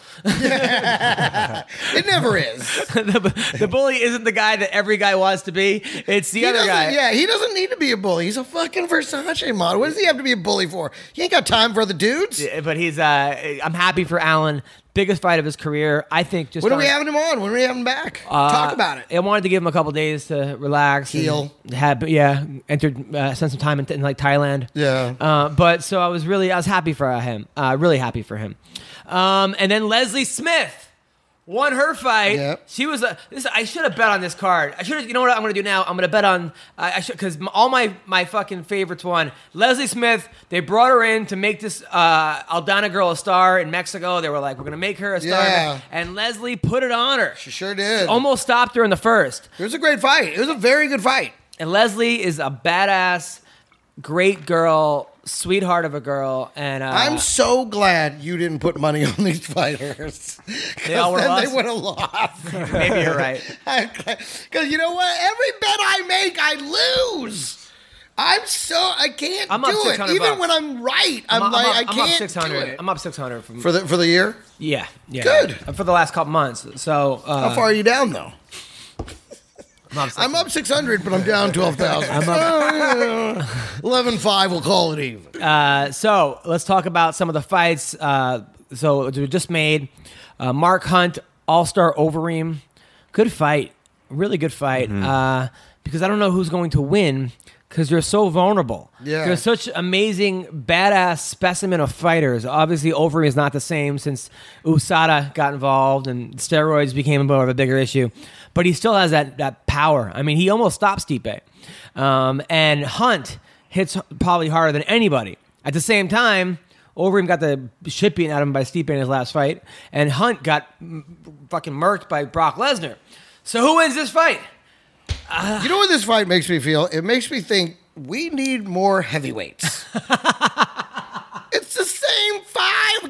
It never is. The bully isn't the guy that every guy wants to be. It's the other guy. Yeah, he doesn't need to be a bully. He's a fucking Versace model. What does he have to be a bully for? He ain't got time for other dudes. Yeah, but he's. I'm happy for Alan. Biggest fight of his career. I think. Just When are we having him on? When are we having him back? Talk about it. I wanted to give him a couple days to relax. Heal. Spent some time in like Thailand. Yeah. But so I was happy for him. Really happy for him. And then Leslie Smith won her fight. Yep. She was I should have bet on this card. I should have. You know what I'm going to do now? I'm going to bet on. I should because all my fucking favorites won. Leslie Smith. They brought her in to make this Aldana girl a star in Mexico. They were like, we're going to make her a star. Yeah. And Leslie put it on her. She sure did. Almost stopped her in the first. It was a great fight. It was a very good fight. And Leslie is a badass, great girl, sweetheart of a girl. And I'm so glad you didn't put money on these fighters. They all were then lost? they would have lost. maybe you're right. Because you know what? Every bet I make, I lose. I can't I'm up do it. $600. Even when I'm right, I can't I'm up 600. do it. I'm up 600 from For the year? yeah. Good. For the last couple months. So How far are you down, though? I'm up 600, but I'm down 12,000. 11-5, we'll call it even. So let's talk about some of the fights. So we just made Mark Hunt, All-Star Overeem. Good fight. Really good fight. Because I don't know who's going to win because you're so vulnerable. Yeah. You're such amazing, badass specimen of fighters. Obviously, Overeem is not the same since USADA got involved and steroids became more of a bigger issue. But he still has that power. I mean, he almost stopped Stipe. And Hunt hits probably harder than anybody. At the same time, Overeem got the shit beaten out of him by Stipe in his last fight. And Hunt got fucking murked by Brock Lesnar. So who wins this fight? You know what this fight makes me feel? It makes me think we need more heavyweights. It's the same 5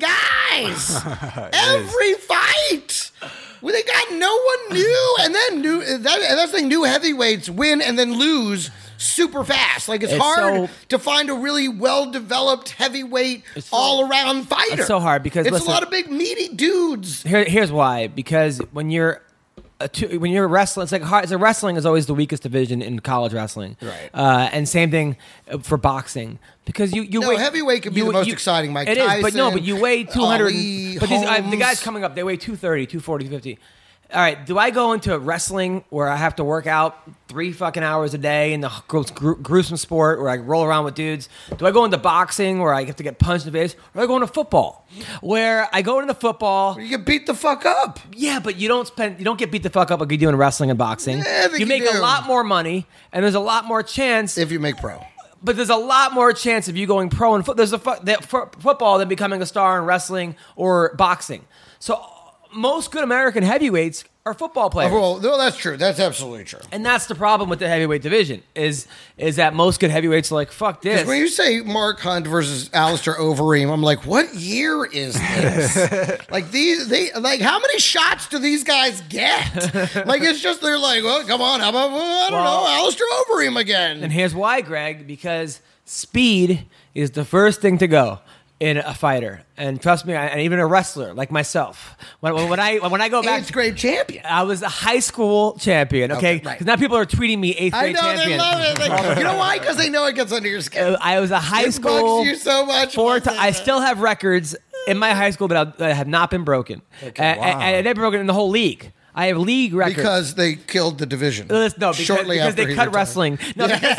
guys. Every fight. Well, they got no one new. And then that's the thing, new heavyweights win and then lose super fast. Like it's hard to find a really well-developed heavyweight all-around fighter. It's so hard because it's a lot of big meaty dudes. Here's why. Because when you're wrestling, wrestling is always the weakest division in college wrestling, right? And same thing for boxing because you weigh, heavyweight can be the most exciting. Mike Tyson, but you weigh 200. Ali, but the guys coming up, they weigh 230, 240, 250. All right, do I go into wrestling where I have to work out 3 fucking hours a day in the gruesome sport where I roll around with dudes? Do I go into boxing where I have to get punched in the face? Or do I go into football where I go into football? You get beat the fuck up. Yeah, but you don't get beat the fuck up like you do in wrestling and boxing. Yeah, you make a lot more money, and there's a lot more chance if you make pro. But there's a lot more chance of you going pro in football than becoming a star in wrestling or boxing. So most good American heavyweights are football players. Well, no, that's true. That's absolutely true. And that's the problem with the heavyweight division is that most good heavyweights are like, fuck this. When you say Mark Hunt versus Alistair Overeem, I'm like, what year is this? Like how many shots do these guys get? Like it's just they're like, well, come on, how about I don't know, Alistair Overeem again. And here's why, Greg, because speed is the first thing to go in a fighter, and trust me, and even a wrestler like myself. When I go back, 8th grade champion. I was a high school champion. Okay, because now people are tweeting me 8th grade champion. I know, they love it. Like, you know why? Because they know it gets under your skin. I was a high school. Bugs you so much. I still have records in my high school that have not been broken. Okay, wow. And they've been broken in the whole league. I have league records. Because they killed the division. No, because they cut wrestling. No, because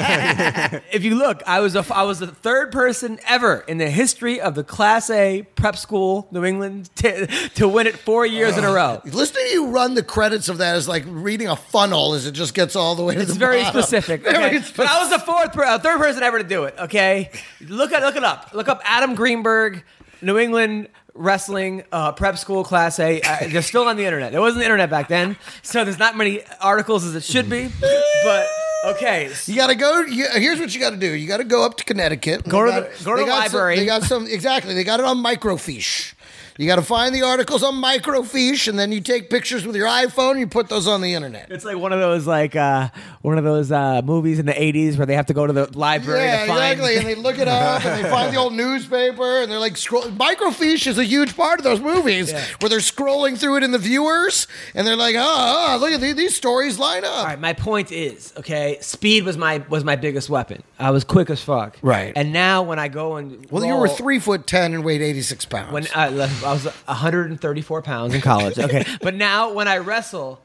if you look, I was the third person ever in the history of the Class A prep school, New England, to win it 4 years in a row. Listening to you run the credits of that is like reading a funnel as it just gets all the way to the bottom. It's very specific. Okay? But I was the third person ever to do it, okay? Look it up. Look up Adam Greenberg, New England wrestling prep school Class A. They're still on the internet. There wasn't the internet back then, so there's not many articles as it should be. But okay, you got to go. Here's what you got to do. You got to go up to Connecticut. Go to the library. They got exactly. They got it on microfiche. You got to find the articles on microfiche, and then you take pictures with your iPhone and you put those on the internet. It's like one of those movies in the 80s where they have to go to the library to find. Exactly, and they look it up and they find the old newspaper and they're like microfiche is a huge part of those movies where they're scrolling through it in the viewers and they're like, look at these stories line up. All right, my point is, okay, speed was my biggest weapon. I was quick as fuck. Right. And now when I go and you were 3'10" and weighed 86 pounds. When I was 134 pounds in college. Okay, but now when I wrestle,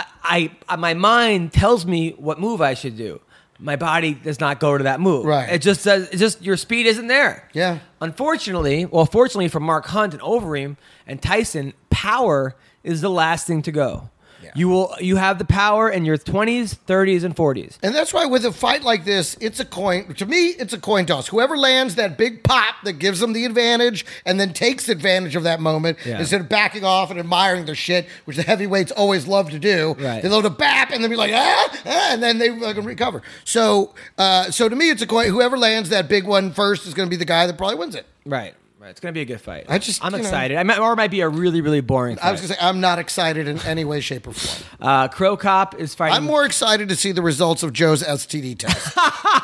my mind tells me what move I should do. My body does not go to that move. Right. It just says your speed isn't there. Yeah. Fortunately for Mark Hunt and Overeem and Tyson, power is the last thing to go. Yeah. You have the power in your 20s, 30s, and 40s. And that's why with a fight like this, it's a coin. To me, it's a coin toss. Whoever lands that big pop that gives them the advantage and then takes advantage of that moment instead of backing off and admiring their shit, which the heavyweights always love to do. Right. They love to bap and then be like, and then they can recover. So to me, it's a coin. Whoever lands that big one first is going to be the guy that probably wins it. Right. It's going to be a good fight. I'm excited. Or it might be a really, really boring fight. I was going to say, I'm not excited in any way, shape, or form. Crow Cop is fighting. I'm more excited to see the results of Joe's STD test.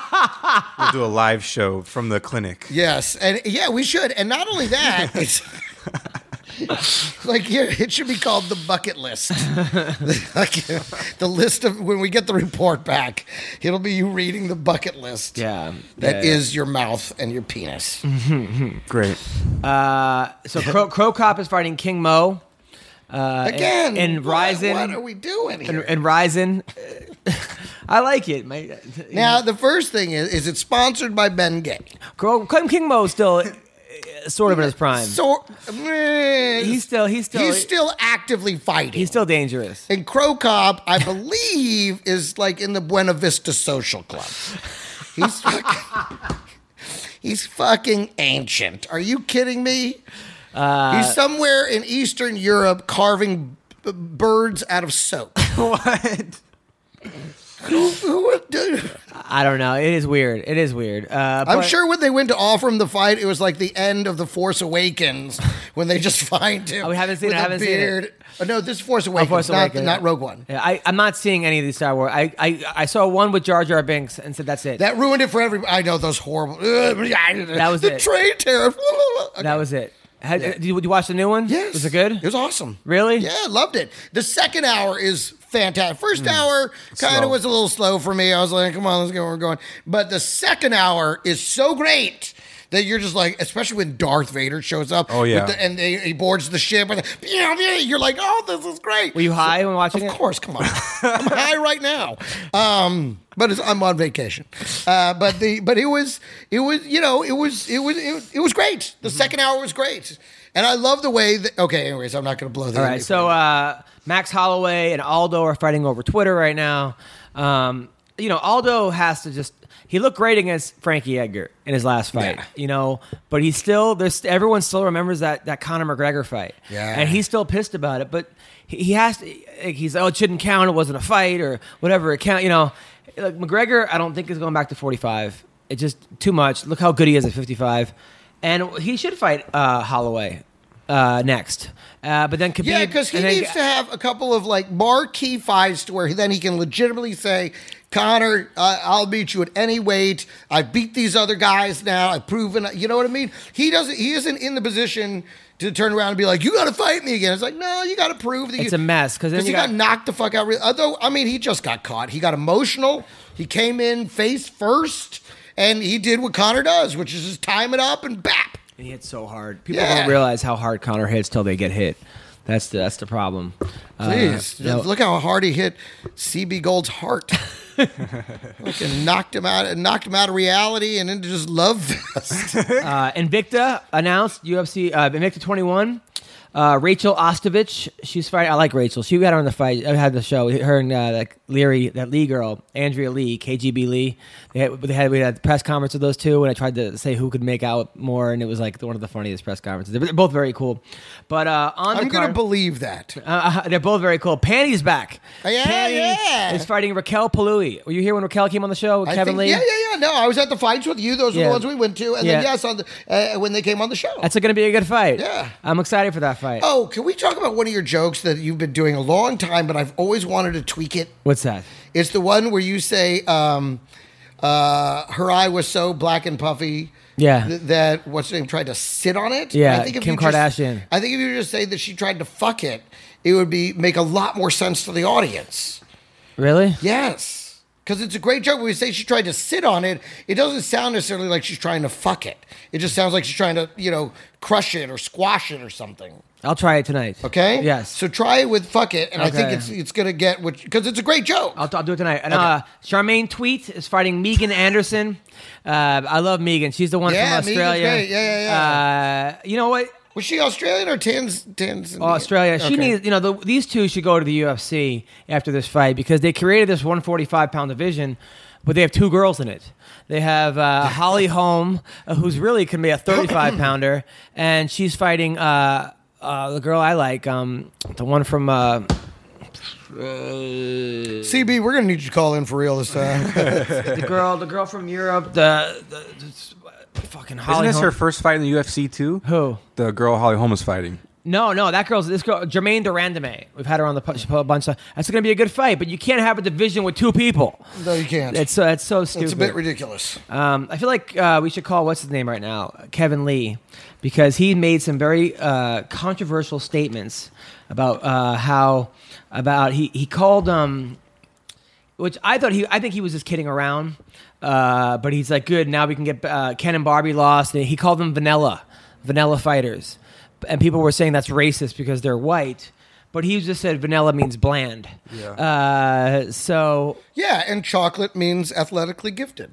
We'll do a live show from the clinic. Yes. And we should. And not only that, Like here, it should be called the bucket list. The list of when we get the report back, it'll be you reading the bucket list. Yeah. That is your mouth and your penis. Great. So Crow Cop is fighting King Mo. Again, and Ryzen. What are we doing here? And Ryzen. I like it. Now, the first thing is it's sponsored by Ben Gay. King Mo is still sort of in his prime. He's still actively fighting. He's still dangerous. And Crow Cop, I believe, is like in the Buena Vista Social Club. He's fucking ancient. Are you kidding me? He's somewhere in Eastern Europe carving birds out of soap. What? Who would do? I don't know. It is weird. I'm sure when they went to offer him the fight, it was like the end of The Force Awakens when they just find him. Oh, we haven't seen with it. I haven't seen it. Oh, no, this is Force Awakens, not Rogue One. Yeah, I'm not seeing any of these Star Wars. I saw one with Jar Jar Binks and said that's it. That ruined it for everybody. I know those horrible. That was the it. trade tariff. Okay. That was it. Did you watch the new one? Yes. Was it good? It was awesome. Really? Yeah, loved it. The second hour is fantastic. First hour kind Slow. of was a little slow for me. I was like, come on, let's get where we're going. But the second hour is so great that you're just like, especially when Darth Vader shows up. Oh, yeah. And he boards the ship. And you're like, oh, this is great. Were you high when watching it? Of course, come on. I'm high right now. But I'm on vacation. But it was great. The second hour was great. And I love the way that, okay, anyways, I'm not going to blow that. All right, so Max Holloway and Aldo are fighting over Twitter right now. Aldo has to he looked great against Frankie Edgar in his last fight, but everyone still remembers that Conor McGregor fight. Yeah. And he's still pissed about it, but he has to, it shouldn't count, it wasn't a fight or whatever it count, Like McGregor, I don't think is going back to 45. It's just too much. Look how good he is at 55. And he should fight Holloway next. But then Khabib... Yeah, because he needs to have a couple of like marquee fights to where then he can legitimately say, Conor, I'll beat you at any weight. I beat these other guys now. I've proven... You know what I mean? He isn't in the position to turn around and be like, you got to fight me again. It's like, no, you got to prove that it's a mess. Because he got knocked the fuck out. Although, I mean, he just got caught. He got emotional. He came in face first. And he did what Conor does, which is just time it up and bap. And he hit so hard. People don't realize how hard Conor hits till they get hit. That's the problem. Please, look how hard he hit CB Gold's heart. Fucking knocked him out of reality and into just love fest. Invicta announced UFC Invicta 21. Rachel Ostovich, she's fighting. I like Rachel. She got her in the fight. I had the show. Her and that Lee girl, Andrea Lee, KGB Lee. We had the press conference with those two, and I tried to say who could make out more, and it was like one of the funniest press conferences. They're both very cool. But I'm going to believe that. They're both very cool. Panty's back. Yeah. Is fighting Raquel Palui. Were you here when Raquel came on the show with Kevin Lee? Yeah. No, I was at the fights with you. Those were the ones we went to. And then, yes, on when they came on the show. That's going to be a good fight. Yeah. I'm excited for that fight. Oh, can we talk about one of your jokes that you've been doing a long time, but I've always wanted to tweak it? What's that? It's the one where you say her eye was so black and puffy. Yeah. That what's her name tried to sit on it. Yeah. Kim Kardashian. I think if you just say that she tried to fuck it, it would make a lot more sense to the audience. Really? Yes. Because it's a great joke. When we say she tried to sit on it, it doesn't sound necessarily like she's trying to fuck it. It just sounds like she's trying to, crush it or squash it or something. I'll try it tonight. Okay? Yes. So try it with fuck it, and Okay. I think it's going to get, because it's a great joke. I'll do it tonight. And Charmaine Tweet is fighting Megan Anderson. I love Megan. She's the one from Australia. Megan's great. Yeah. You know what? Was she Australian or Tanzania? Australia. She needs, these two should go to the UFC after this fight because they created this 145-pound division, but they have two girls in it. They have Holly Holm, who's really can be a 35-pounder, and she's fighting the girl I like, the one from. CB, we're gonna need you to call in for real this time. the girl from Europe, the fucking Holly. Isn't this Holm. her first fight in the UFC too? Who? The girl Holly Holm is fighting. No, this girl, Jermaine Durandame. We've had her on the show a bunch of. That's going to be a good fight, but you can't have a division with two people. No, you can't. It's so stupid. It's a bit ridiculous. I feel like we should call what's his name right now, Kevin Lee, because he made some very controversial statements about he called which I think he was just kidding around, but he's like, good, now we can get Ken and Barbie lost. And he called them vanilla fighters, and people were saying that's racist because they're white. But he just said vanilla means bland. Yeah. Yeah, and chocolate means athletically gifted.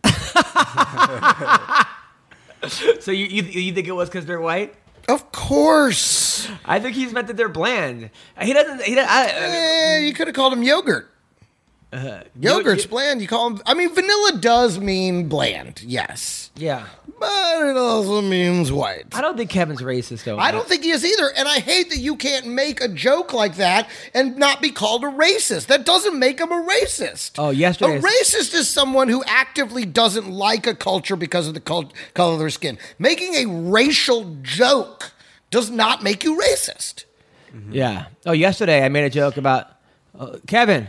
So you think it was because they're white? Of course. I think he's meant that they're bland. He doesn't. You could have called him yogurt. Yogurt's bland. You call him. I mean, vanilla does mean bland. Yes. Yeah. But it also means white. I don't think Kevin's racist, though. I don't think he is either. And I hate that you can't make a joke like that and not be called a racist. That doesn't make him a racist. Oh, yesterday. A racist is someone who actively doesn't like a culture because of the color of their skin. Making a racial joke does not make you racist. Mm-hmm. Yeah. Oh, yesterday I made a joke about Kevin.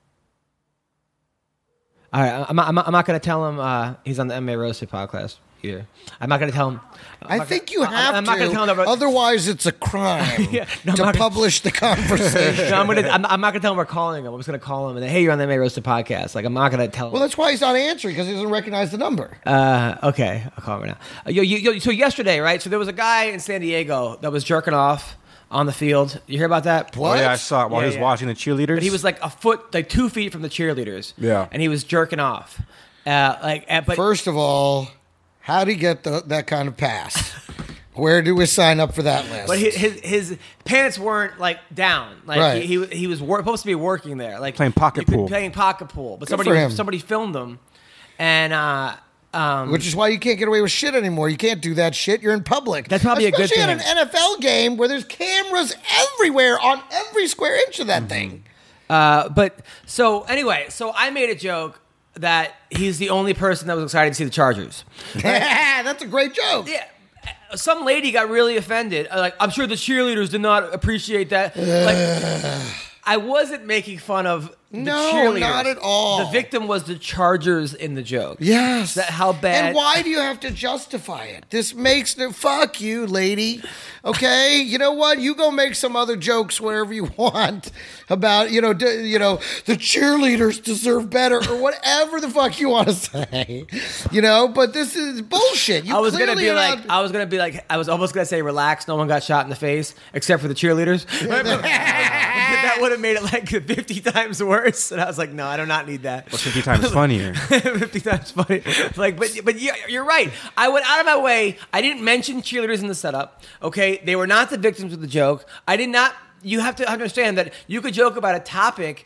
All right, I'm not going to tell him he's on the MMA Roasted podcast either. I'm not going to tell him. I think you have I'm not going to tell him that. Otherwise, it's a crime to publish the conversation. No, I'm not going to tell him we're calling him. I'm just going to call him and hey, you're on the MMA Roasted podcast. Like, I'm not going to tell him. Well, that's why he's not answering, because he doesn't recognize the number. Okay, I'll call him right now. So yesterday, right? So there was a guy in San Diego that was jerking off on the field. You hear about that? What? Oh, yeah, I saw it while he was watching the cheerleaders. But he was like 2 feet from the cheerleaders. Yeah. And he was jerking off. But first of all, how do you get that kind of pass? Where do we sign up for that list? But his pants weren't like down. Like right. he was supposed to be working there, like playing pocket pool. But Good somebody filmed him, and which is why you can't get away with shit anymore. You can't do that shit. You're in public. That's probably a good thing. Especially at an NFL game where there's cameras everywhere on every square inch of that thing. But so anyway, so I made a joke that he's the only person that was excited to see the Chargers. Yeah, that's a great joke. Yeah. Some lady got really offended. Like, I'm sure the cheerleaders did not appreciate that. Like, I wasn't making fun of the cheerleaders. No, not at all. The victim was the Chargers in the joke. Yes. How bad. And why do you have to justify it? This makes no... Fuck you, lady. Okay? You know what? You go make some other jokes wherever you want about, the cheerleaders deserve better or whatever the fuck you want to say. But this is bullshit. I was almost going to say relax, no one got shot in the face except for the cheerleaders. That would have made it like 50 times worse. And I was like, no, I do not need that. Well, 50 times funnier. 50 times funnier. Like, but yeah, you're right. I went out of my way. I didn't mention cheerleaders in the setup. Okay, they were not the victims of the joke. I did not. You have to understand that you could joke about a topic,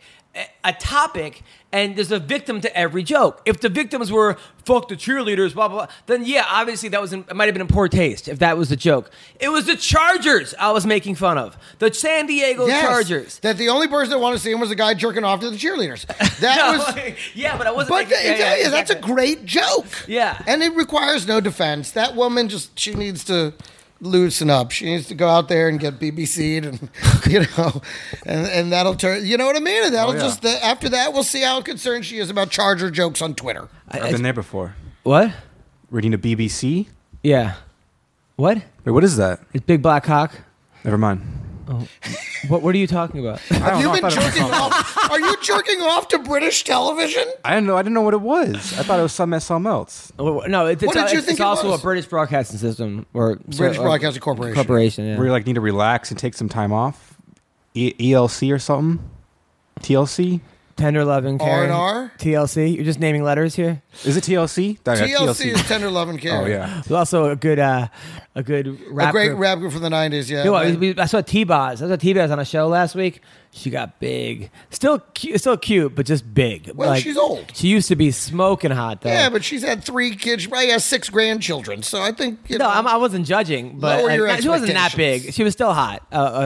and there's a victim to every joke. If the victims were fuck the cheerleaders, blah blah blah, then yeah, obviously it might have been in poor taste if that was the joke. It was the Chargers I was making fun of, the San Diego Chargers. That the only person that wanted to see him was the guy jerking off to the cheerleaders. Yeah, but I wasn't. But that's a great joke. Yeah, and it requires no defense. That woman she needs to loosen up. She needs to go out there and get BBC'd and, and that'll turn, you know what I mean? And that'll after that, we'll see how concerned she is about Charger jokes on Twitter. I've been there before. What? Reading a BBC? Yeah. What? Wait, what is that? It's Big Black Cock. Never mind. Oh. What are you talking about? Have you been jerking off? Are you jerking off to British television? I didn't know what it was. I thought it was something else. No, it's also a British broadcasting system or British Broadcasting Corporation. Yeah. Where you need to relax and take some time off. ELC or something. TLC. Tender Loving Care. R&R? TLC. You're just naming letters here. Is it TLC? TLC is Tender Loving Care. Oh yeah. It's also a good rap a great group. rap group from the 90s, yeah. I saw T-Boz. I saw T-Boz on a show last week. She got big. Still cute, but just big. Well, she's old. She used to be smoking hot, though. Yeah, but she's had 3 kids. She probably has 6 grandchildren. So I think, I wasn't judging, but she wasn't that big. She was still hot.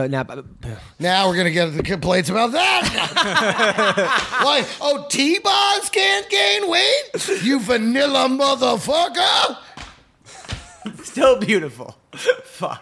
Now we're going to get the complaints about that. Like, T-Boz can't gain weight? You vanilla motherfucker. Still beautiful. Fuck.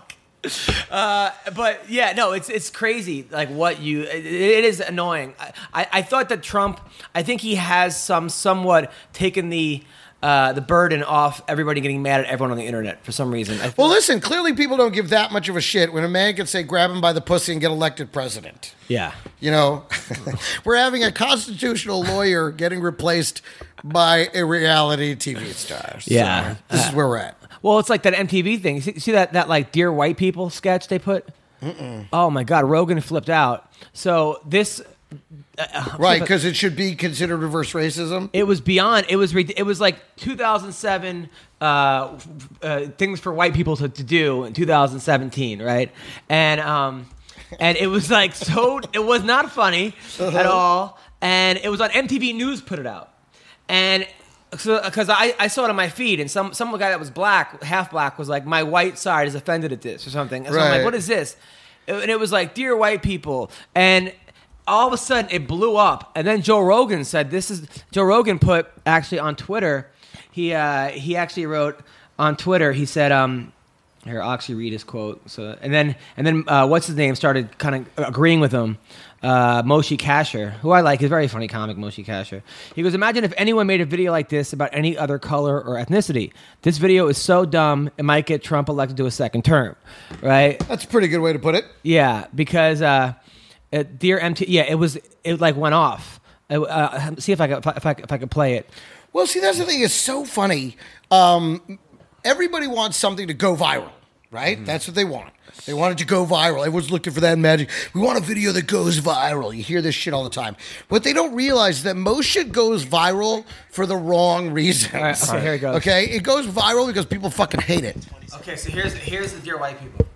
But yeah, no, it's crazy. Like what it is annoying. I thought that Trump. I think he has somewhat taken the burden off everybody getting mad at everyone on the internet for some reason. Well, listen, clearly people don't give that much of a shit when a man can say grab him by the pussy and get elected president. Yeah. You know, we're having a constitutional lawyer getting replaced by a reality TV star. So Yeah. this is where we're at. Well, it's like that MTV thing. See that like Dear White People sketch they put? Oh my God, Rogan flipped out. So this. Right, because it should be considered reverse racism. It was beyond. It was like 2007 things for white people to do in 2017, right? And it was like so. It was not funny at all, and it was on MTV News. Put it out, and so because I saw it on my feed, and some guy that was black, half black, was like, "My white side is offended at this" or something. And so I'm like, "What is this?" And it was like, "Dear white people," and all of a sudden it blew up, and then Joe Rogan said, Joe Rogan put actually on Twitter, he actually wrote on Twitter, he said, here, I'll actually read his quote. So and then what's his name started kind of agreeing with him, Moshe Kasher, who I like, he's a very funny comic, Moshe Kasher. He goes, imagine if anyone made a video like this about any other color or ethnicity. This video is so dumb it might get Trump elected to a second term, right? That's a pretty good way to put it. Yeah, because Dear MT, yeah, it like went off. See if I could play it. Well, see, that's the thing. It's so funny. Everybody wants something to go viral, right? Mm-hmm. That's what they want. They want it to go viral. Everyone's looking for that magic. We want a video that goes viral. You hear this shit all the time. What they don't realize is that most shit goes viral for the wrong reasons. All right, okay, here it goes. Okay, it goes viral because people fucking hate it. Okay, so here's the Dear White People.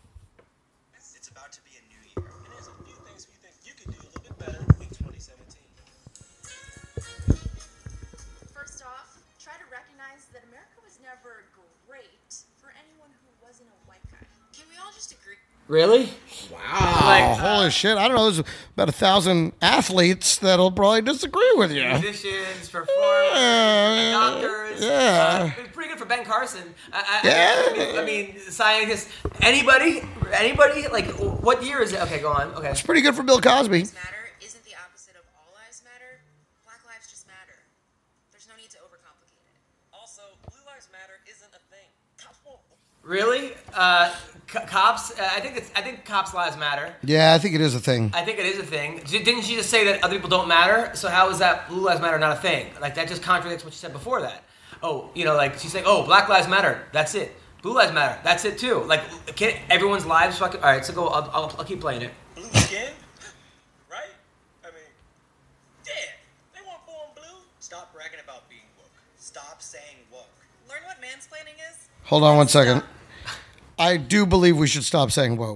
Really? Wow. Holy shit. I don't know. There's about 1,000 athletes that'll probably disagree with you. Musicians, performers, doctors. Yeah. Pretty good for Ben Carson. I mean, scientists. Anybody? Like, what year is it? Okay, go on. Okay. It's pretty good for Bill Cosby. Matter isn't the opposite of all lives matter. Black lives just matter. There's no need to overcomplicate it. Also, blue lives matter isn't a thing. Cops won't. Really? Cops? I think cops' lives matter. Yeah, I think it is a thing. I think it is a thing. Didn't she just say that other people don't matter? So how is that blue lives matter not a thing? Like, that just contradicts what she said before that. Oh, like she's saying, oh, black lives matter. That's it. Blue lives matter. That's it too. Like, can't everyone's lives fucking... All right, so go. I'll keep playing it. Blue skin? Right? I mean, yeah. They weren't born blue. Stop bragging about being woke. Stop saying woke. Learn what mansplaining is. Hold on one second. I do believe we should stop saying woke.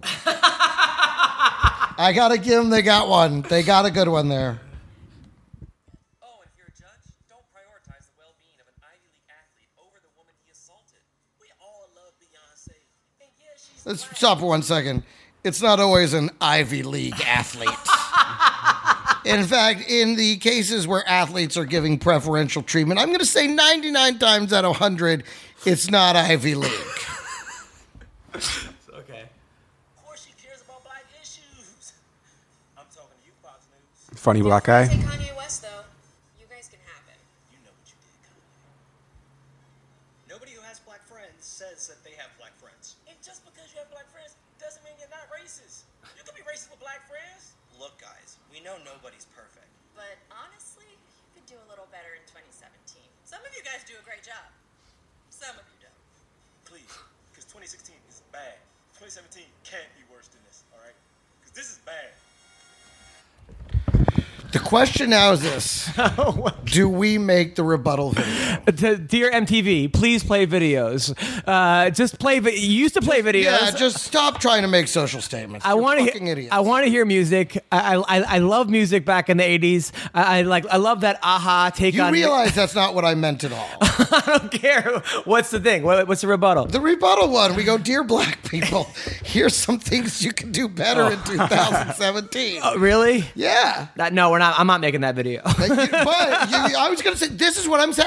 I gotta give them, they got one. They got a good one there. Oh, and if you're a judge, don't prioritize the well-being of an Ivy League athlete over the woman he assaulted. We all love Beyonce. And yeah, she's Let's black. stop for 1 second. It's not always an Ivy League athlete. In fact, in the cases where athletes are giving preferential treatment, I'm going to say 99 times out of 100, it's not Ivy League. Okay. Of course she cares about black issues. I'm talking to you, Fox News. Funny black guy. Say Kanye West, though. You guys can have it. You know what you did, Kanye. Nobody who has black friends says that they have black friends. And just because you have black friends doesn't mean you're not racist. You can be racist with black friends. Look, guys, we know nobody's perfect. But honestly, you could do a little better in 2017. Some of you guys do a great job. Some of you don't. Please, because 2016 is bad. 2017 can't be worse than this, all right? Because this is bad. The question now is this. Do we make the rebuttal video? Dear MTV, please play videos. Just play. You used to play videos. Yeah, just stop trying to make social statements. I want to hear music. I love music back in the 80s. I love that aha take You on. You realize that's not what I meant at all. I don't care. What's the thing? What's the rebuttal? The rebuttal one. We go, dear black people, here's some things you can do better in 2017. Really? Yeah. No, we're not. I'm not making that video. I was going to say, this is what I'm saying. Because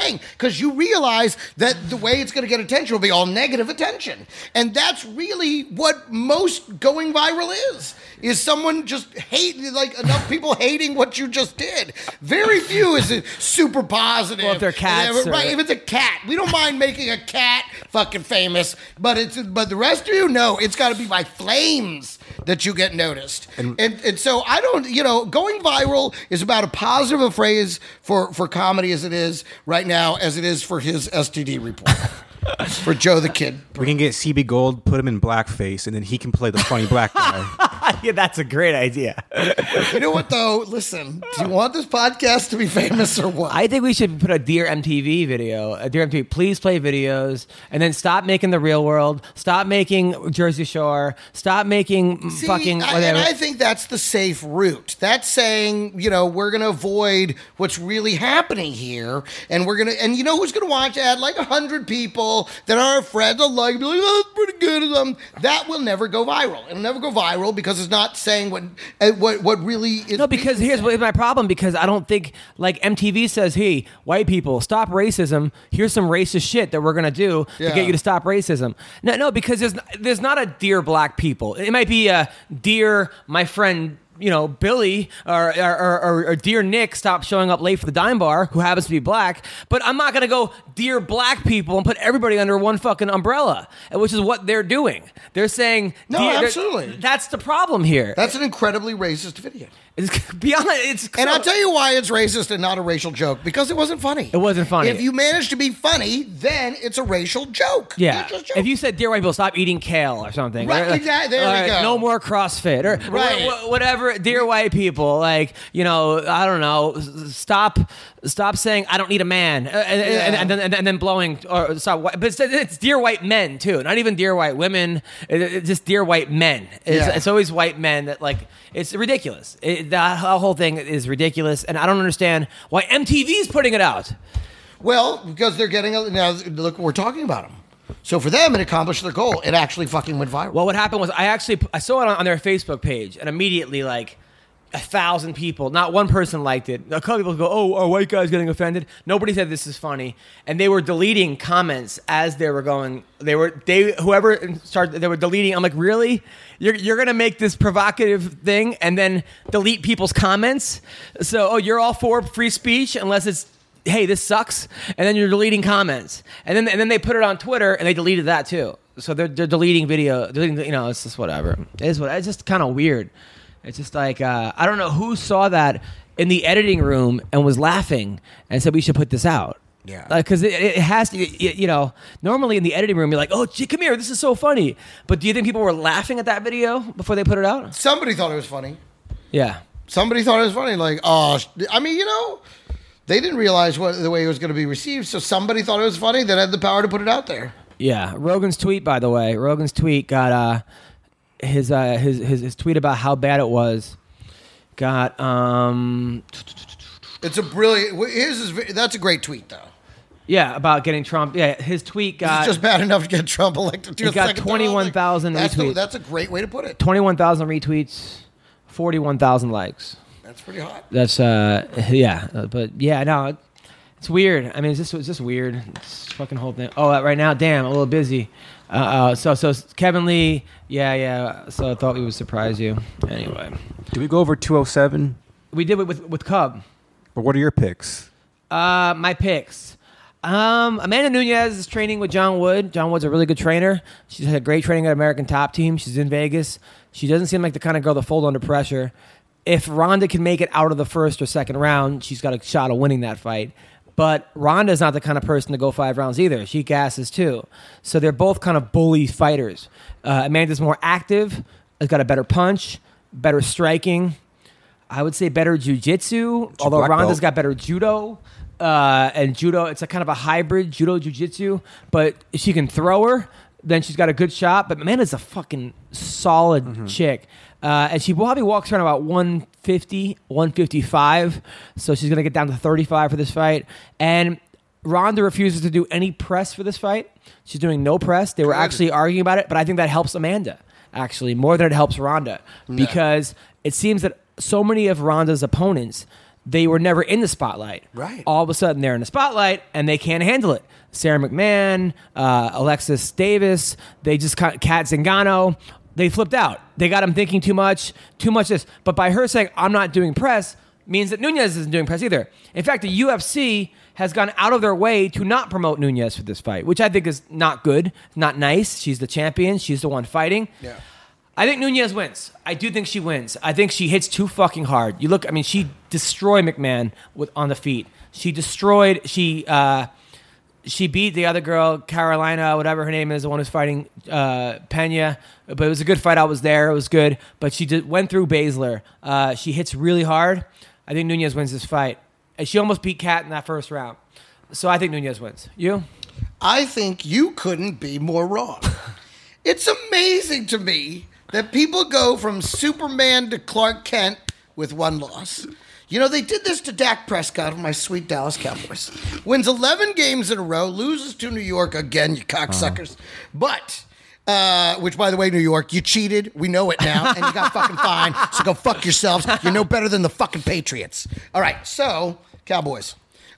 because you realize that the way it's going to get attention will be all negative attention. And that's really what most going viral is someone just enough people hating what you just did. Very few is it super positive. Well, if they're cats. Right, if it's a cat. We don't mind making a cat fucking famous, but the rest of you, no, it's got to be by flames that you get noticed. And so I don't, going viral is about as positive a phrase for comedy as it is right now, as it is for his STD report. For Joe the Kid. We can get CB Gold, put him in blackface, and then he can play the funny black guy. Yeah, that's a great idea. You know what, though? Listen, do you want this podcast to be famous or what? I think we should put a Dear MTV video. Dear MTV, please play videos, and then stop making The Real World. Stop making Jersey Shore. Stop making fucking whatever. And I think that's the safe route. That's saying, we're going to avoid what's really happening here, and we're going to, and who's going to watch that? Like 100 people that are our friends, be like, oh, that's pretty good. That will never go viral. It'll never go viral because it's not saying what really is. No, because here's my problem. Because I don't think MTV says, "Hey, white people, stop racism. Here's some racist shit that we're gonna do to get you to stop racism." No, because there's not a dear black people. It might be a dear my friend. Billy or dear Nick, stop showing up late for the dime bar, who happens to be black. But I'm not going to go dear black people and put everybody under one fucking umbrella, which is what they're doing. They're saying, no, absolutely. That's the problem here. That's an incredibly racist video. It's beyond. And I'll tell you why it's racist and not a racial joke. Because it wasn't funny. It wasn't funny. If you manage to be funny, then it's a racial joke. Yeah. If you said, "Dear white people, stop eating kale" or something, right? Exactly. There we go. No more CrossFit or whatever. Dear white people, I don't know. Stop saying I don't need a man, and then blowing or stop. But it's dear white men too. Not even dear white women. It's just dear white men. It's always white men that it's ridiculous. That whole thing is ridiculous, and I don't understand why MTV's putting it out. Well, because they're getting now. Look, we're talking about them. So for them, it accomplished their goal. It actually fucking went viral. Well, what happened was I saw it on their Facebook page, and immediately 1,000 people, not one person liked it. A couple people go, "Oh, are white guys getting offended?" Nobody said this is funny, and they were deleting comments as they were going. They were deleting. I'm like, really? You're gonna make this provocative thing and then delete people's comments? So, you're all for free speech unless it's, "Hey, this sucks," and then you're deleting comments, and then they put it on Twitter and they deleted that too. So they're deleting video. It's just whatever. It's just kind of weird. It's just I don't know who saw that in the editing room and was laughing and said we should put this out. Yeah. Because it has to, normally in the editing room, you're like, "Oh, gee, come here, this is so funny." But do you think people were laughing at that video before they put it out? Somebody thought it was funny. Yeah. Somebody thought it was funny. They didn't realize the way it was going to be received. So somebody thought it was funny that had the power to put it out there. Yeah. Rogan's tweet, by the way, got, his tweet about how bad it was got it's a brilliant that's a great tweet though. Yeah, about getting Trump. Yeah, his tweet got... It's just bad enough to get Trump elected. It got 21,000 retweets. That's a great way to put it. 21,000 retweets, 41,000 likes. That's pretty hot. That's but yeah, no, it's weird. I mean, it's just weird. This fucking whole thing. Oh, right now, damn, I'm a little busy. So Kevin Lee, yeah. So I thought we would surprise you. Anyway, did we go over 207? We did it with Cub. But what are your picks? My picks. Amanda Nunes is training with John Wood. John Wood's a really good trainer. She's had great training at American Top Team. She's in Vegas. She doesn't seem like the kind of girl to fold under pressure. If Ronda can make it out of the first or second round, she's got a shot of winning that fight. But Ronda's not the kind of person to go 5 rounds either. She gasses too. So they're both kind of bully fighters. Amanda's more active, has got a better punch, better striking. I would say better jiu-jitsu, although Ronda's got better judo. And judo, it's a kind of a hybrid judo jiu-jitsu. But if she can throw her, then she's got a good shot. But Amanda's a fucking solid chick. And she probably walks around about 150, 155. So she's going to get down to 35 for this fight. And Ronda refuses to do any press for this fight. She's doing no press. They were actually arguing about it. But I think that helps Amanda, actually, more than it helps Ronda. Because it seems that so many of Ronda's opponents, they were never in the spotlight. Right. All of a sudden, they're in the spotlight, and they can't handle it. Sarah McMahon, Alexis Davis, they just Kat Zingano, they flipped out. They got him thinking too much this. But by her saying, I'm not doing press, means that Nunes isn't doing press either. In fact, the UFC has gone out of their way to not promote Nunes for this fight, which I think is not good, not nice. She's the champion. She's the one fighting. Yeah. I think Nunes wins. I do think she wins. I think she hits too fucking hard. You look, I mean, she destroyed McMahon on the feet. She beat the other girl, Carolina, whatever her name is, the one who's fighting Pena. But it was a good fight. I was there. It was good. But she went through Baszler. She hits really hard. I think Nunes wins this fight. And she almost beat Kat in that first round. So I think Nunes wins. You? I think you couldn't be more wrong. It's amazing to me that people go from Superman to Clark Kent with one loss. You know, they did this to Dak Prescott of my sweet Dallas Cowboys. Wins 11 games in a row, loses to New York again, you cocksuckers. But, which, by the way, New York, you cheated. We know it now, and you got fucking fined. So go fuck yourselves. You're no better than the fucking Patriots. All right, so, Cowboys.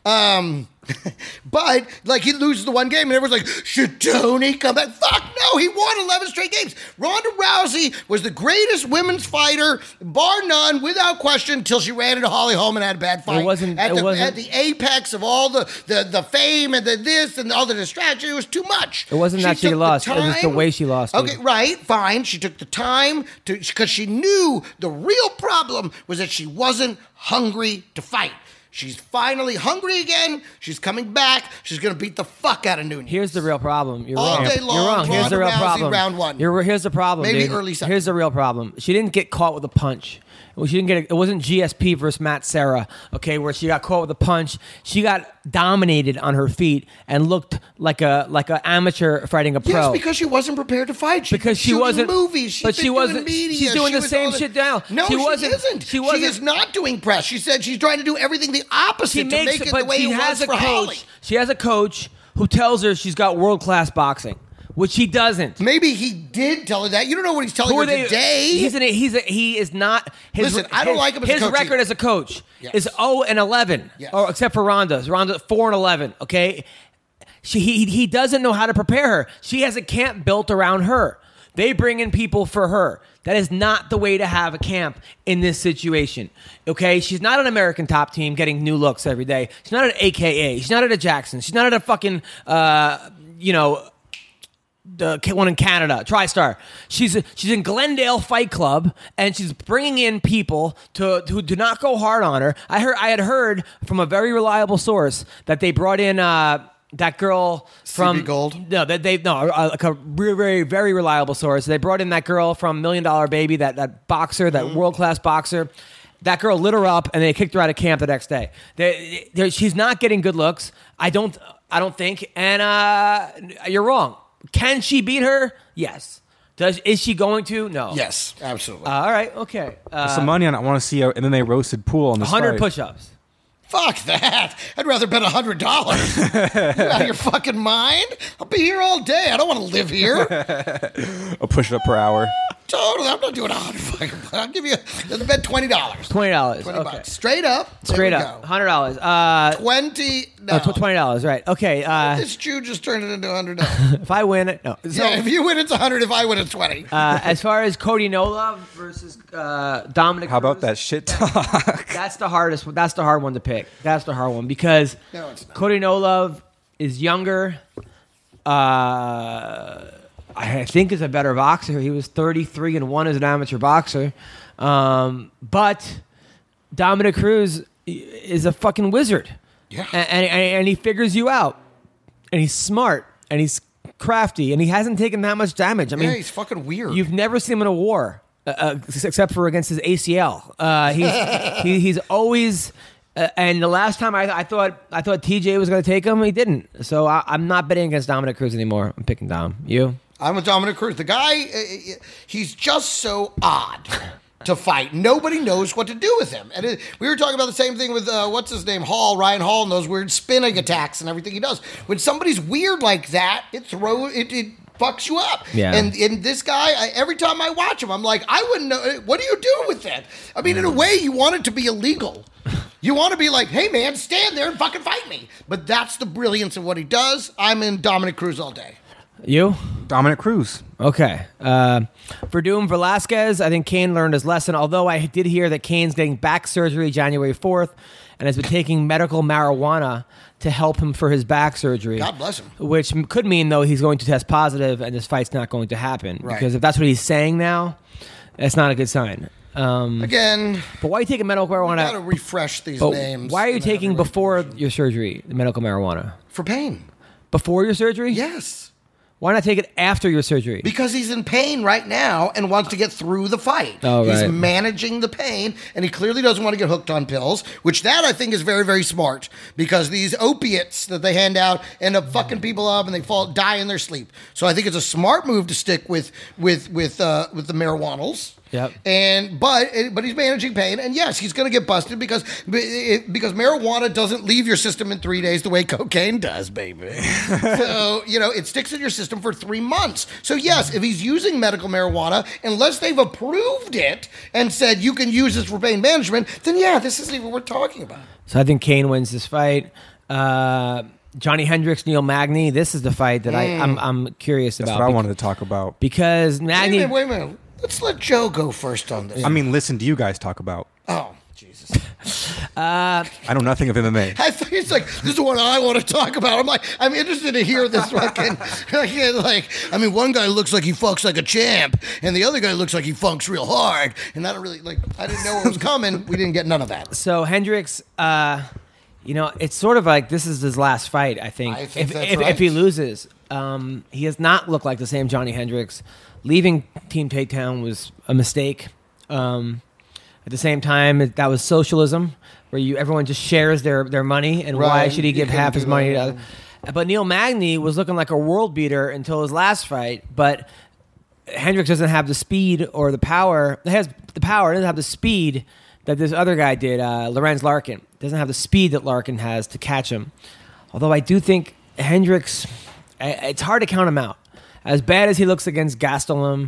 But, like, he loses the one game, and everyone's like, should Tony come back? Fuck no, he won 11 straight games. Ronda Rousey was the greatest women's fighter, bar none, without question, until she ran into Holly Holm and had a bad fight. At the apex of all the fame and the this and all the distraction, it was too much. It wasn't that she lost. It was the way she lost. Okay, right, fine. She took the time because she knew the real problem was that she wasn't hungry to fight. She's finally hungry again. She's coming back. She's going to beat the fuck out of Nunes. Here's the real problem. You're All wrong. day long, You're wrong. Here's the real Ronda Rousey, problem. round one. Here's the problem. Maybe dude. early second. Here's the real problem. She didn't get caught with a punch. Well, she didn't get. It wasn't GSP versus Matt Serra. Okay, where she got caught with a punch. She got dominated on her feet and looked like a amateur fighting a pro. Yes, because she wasn't prepared to fight. Because she wasn't movies. She wasn't. Media. She's doing the same shit now. No, she isn't. She is not doing press. She said she's trying to do everything the opposite to make it the way it was for Holly. She has a coach who tells her she's got world-class boxing, which she doesn't. Maybe he did tell her that. You don't know what he's telling her today. He is not. Listen, I don't like him as a coach. His record as a coach is 0-11, except for Ronda's. Ronda 4-11. Okay, he doesn't know how to prepare her. She has a camp built around her. They bring in people for her. That is not the way to have a camp in this situation. Okay? She's not an American top team getting new looks every day. She's not at AKA. She's not at a Jackson. She's not at a fucking, the one in Canada, TriStar. She's in Glendale Fight Club, and she's bringing in people who do not go hard on her. I had heard from a very reliable source that they brought in that girl from CB Gold. No, like a very, very reliable source. They brought in that girl from $1 Million Baby, that boxer, that world class boxer. That girl lit her up, and they kicked her out of camp the next day. She's not getting good looks. I don't think. And you're wrong. Can she beat her? Yes. Is she going to? No. Yes, absolutely. All right. Okay. Some money on it. I want to see. And then they roasted Pool on the 100 push-ups. Fuck that. I'd rather bet $100. You out of your fucking mind? I'll be here all day. I don't want to live here. A push-up per hour. Totally. I'm not doing 100 fucking. I'll give you. Bet $20. $20. $20 okay. bucks. Straight up. Straight up. $100. 20. No. $20. Right. Okay. This Jew just turned it into $100. If I win it, no. So, yeah, if you win, it's 100. If I win, it's 20. As far as Cody Nola versus Dominic, how about Cruz, that shit talk? That's the hardest. That's the hard one to pick. That's the hard one because No, it's not. Cody Nola is younger. I think is a better boxer. He was 33-1 as an amateur boxer, but Dominic Cruz is a fucking wizard. Yeah, and he figures you out, and he's smart, and he's crafty, and he hasn't taken that much damage. I mean, he's fucking weird. You've never seen him in a war, except for against his ACL. He's always. And the last time I thought TJ was going to take him, he didn't. So I'm not betting against Dominic Cruz anymore. I'm picking Dom. You? I'm with Dominic Cruz. The guy, he's just so odd to fight. Nobody knows what to do with him. And we were talking about the same thing with, what's his name, Ryan Hall, and those weird spinning attacks and everything he does. When somebody's weird like that, it fucks you up. Yeah. And this guy, every time I watch him, I'm like, I wouldn't know. What are you doing with that? I mean, in a way, you want it to be illegal. You want to be like, hey, man, stand there and fucking fight me. But that's the brilliance of what he does. I'm in Dominic Cruz all day. You? Dominic Cruz. Okay. For Doom Velasquez, I think Kane learned his lesson, although I did hear that Kane's getting back surgery January 4th and has been taking medical marijuana to help him for his back surgery. God bless him. Which could mean, though, he's going to test positive and this fight's not going to happen. Right. Because if that's what he's saying now, that's not a good sign. Again, But why are you taking medical marijuana? got to refresh these But names. why are you and taking everyone- before your surgery the medical marijuana? For pain. Before your surgery? Yes. Why not take it after your surgery? Because he's in pain right now and wants to get through the fight. Oh, He's right. managing the pain, and he clearly doesn't want to get hooked on pills, which that I think is very, very smart, because these opiates that they hand out end up fucking people up and they die in their sleep. So I think it's a smart move to stick with the marijuanals. Yep. But he's managing pain, and yes, he's going to get busted because marijuana doesn't leave your system in 3 days the way cocaine does, baby. So it sticks in your system for 3 months. So yes, if he's using medical marijuana, unless they've approved it and said you can use this for pain management, then yeah, this isn't even what we're talking about. So I think Kane wins this fight. Johnny Hendricks, Neil Magny. This is the fight that I'm curious That's about. what I wanted to talk about. Because Magny. Wait a minute. Let's let Joe go first on this. I mean, listen to you guys talk about. Oh, Jesus. I know nothing of MMA. I think it's like, this is what I want to talk about. I'm like, I'm interested to hear this fucking, one guy looks like he fucks like a champ, and the other guy looks like he funks real hard. And I didn't know what was coming. We didn't get none of that. So Hendricks, it's sort of like this is his last fight, I think. I think that's if right. he loses, he has not looked like the same Johnny Hendricks. Leaving Team Takedown was a mistake. At the same time, that was socialism, where everyone just shares their money, and why Right. should he You give couldn't half do his money? that. But Neil Magny was looking like a world beater until his last fight, but Hendricks doesn't have the speed or the power. He has the power, doesn't have the speed that this other guy did, Lorenz Larkin. Doesn't have the speed that Larkin has to catch him. Although I do think Hendricks, it's hard to count him out. As bad as he looks against Gastelum,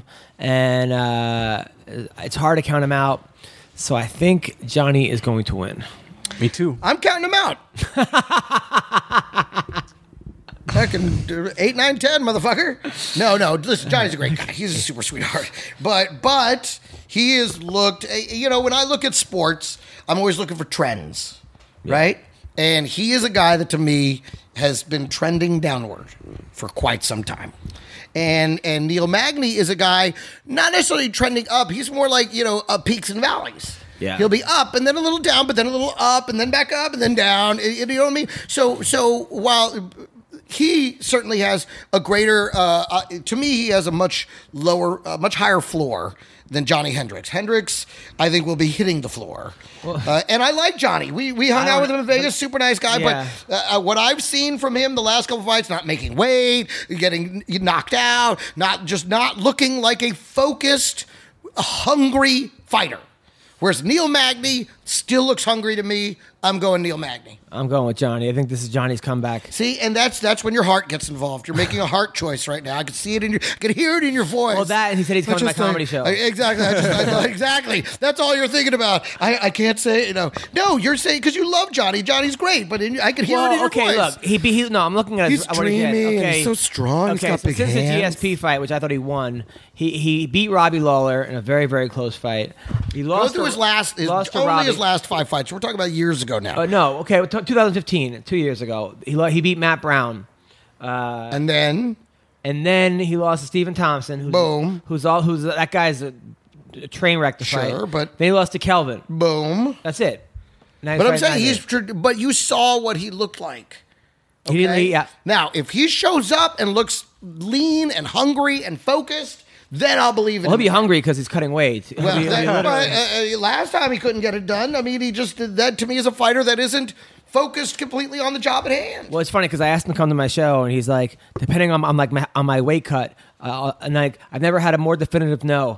and it's hard to count him out. So I think Johnny is going to win. Me too. I'm counting him out. Fucking 8, 9, 10, motherfucker. No. Listen, Johnny's a great guy. He's a super sweetheart. But he has looked. When I look at sports, I'm always looking for trends, right? And he is a guy that to me has been trending downward for quite some time. And Neil Magny is a guy not necessarily trending up. He's more like peaks and valleys. Yeah. He'll be up and then a little down, but then a little up and then back up and then down. You know what I mean? So while he certainly has a greater, to me, he has a much higher floor than Johnny Hendricks. Hendricks, I think, will be hitting the floor. And I like Johnny. We hung out with him in Vegas. Super nice guy. Yeah. But what I've seen from him the last couple fights, not making weight, getting knocked out, not looking like a focused, hungry fighter. Whereas Neil Magny still looks hungry to me. I'm going Neil Magny. I'm going with Johnny. I think this is Johnny's comeback. See, and that's when your heart gets involved. You're making a heart choice right now. I can see it I can hear it in your voice. Well, that and he said he's coming to my comedy show. Exactly. Exactly. That's all you're thinking about. I can't say, No, you're saying because you love Johnny. Johnny's great, but I can hear it in your voice. Look, no, I'm looking at He's what he did. dreamy and Okay. he's so strong. He's Okay, got so big since hands. the GSP fight, which I thought he won, he beat Robbie Lawler in a very, very close fight. He Go lost through to his last Robbie. 5 fights. We're talking about years ago now. No, okay, 2015, 2 years ago. He beat Matt Brown. And then And then he lost to Stephen Thompson, who's that guy's a train wreck to fight. Sure, but- then he lost to Kelvin. boom. That's it. Now But I'm he's saying fighting but you saw what he looked like. He didn't. Okay? Yeah. Now, if he shows up and looks lean and hungry and focused, then I'll believe it. Well, he'll be hungry because he's cutting weight. He'll Well, be literally- last time he couldn't get it done. I mean, he just did that to me as a fighter that isn't focused completely on the job at hand. Well, it's funny because I asked him to come to my show, and he's like, depending on my weight cut, and I've never had a more definitive no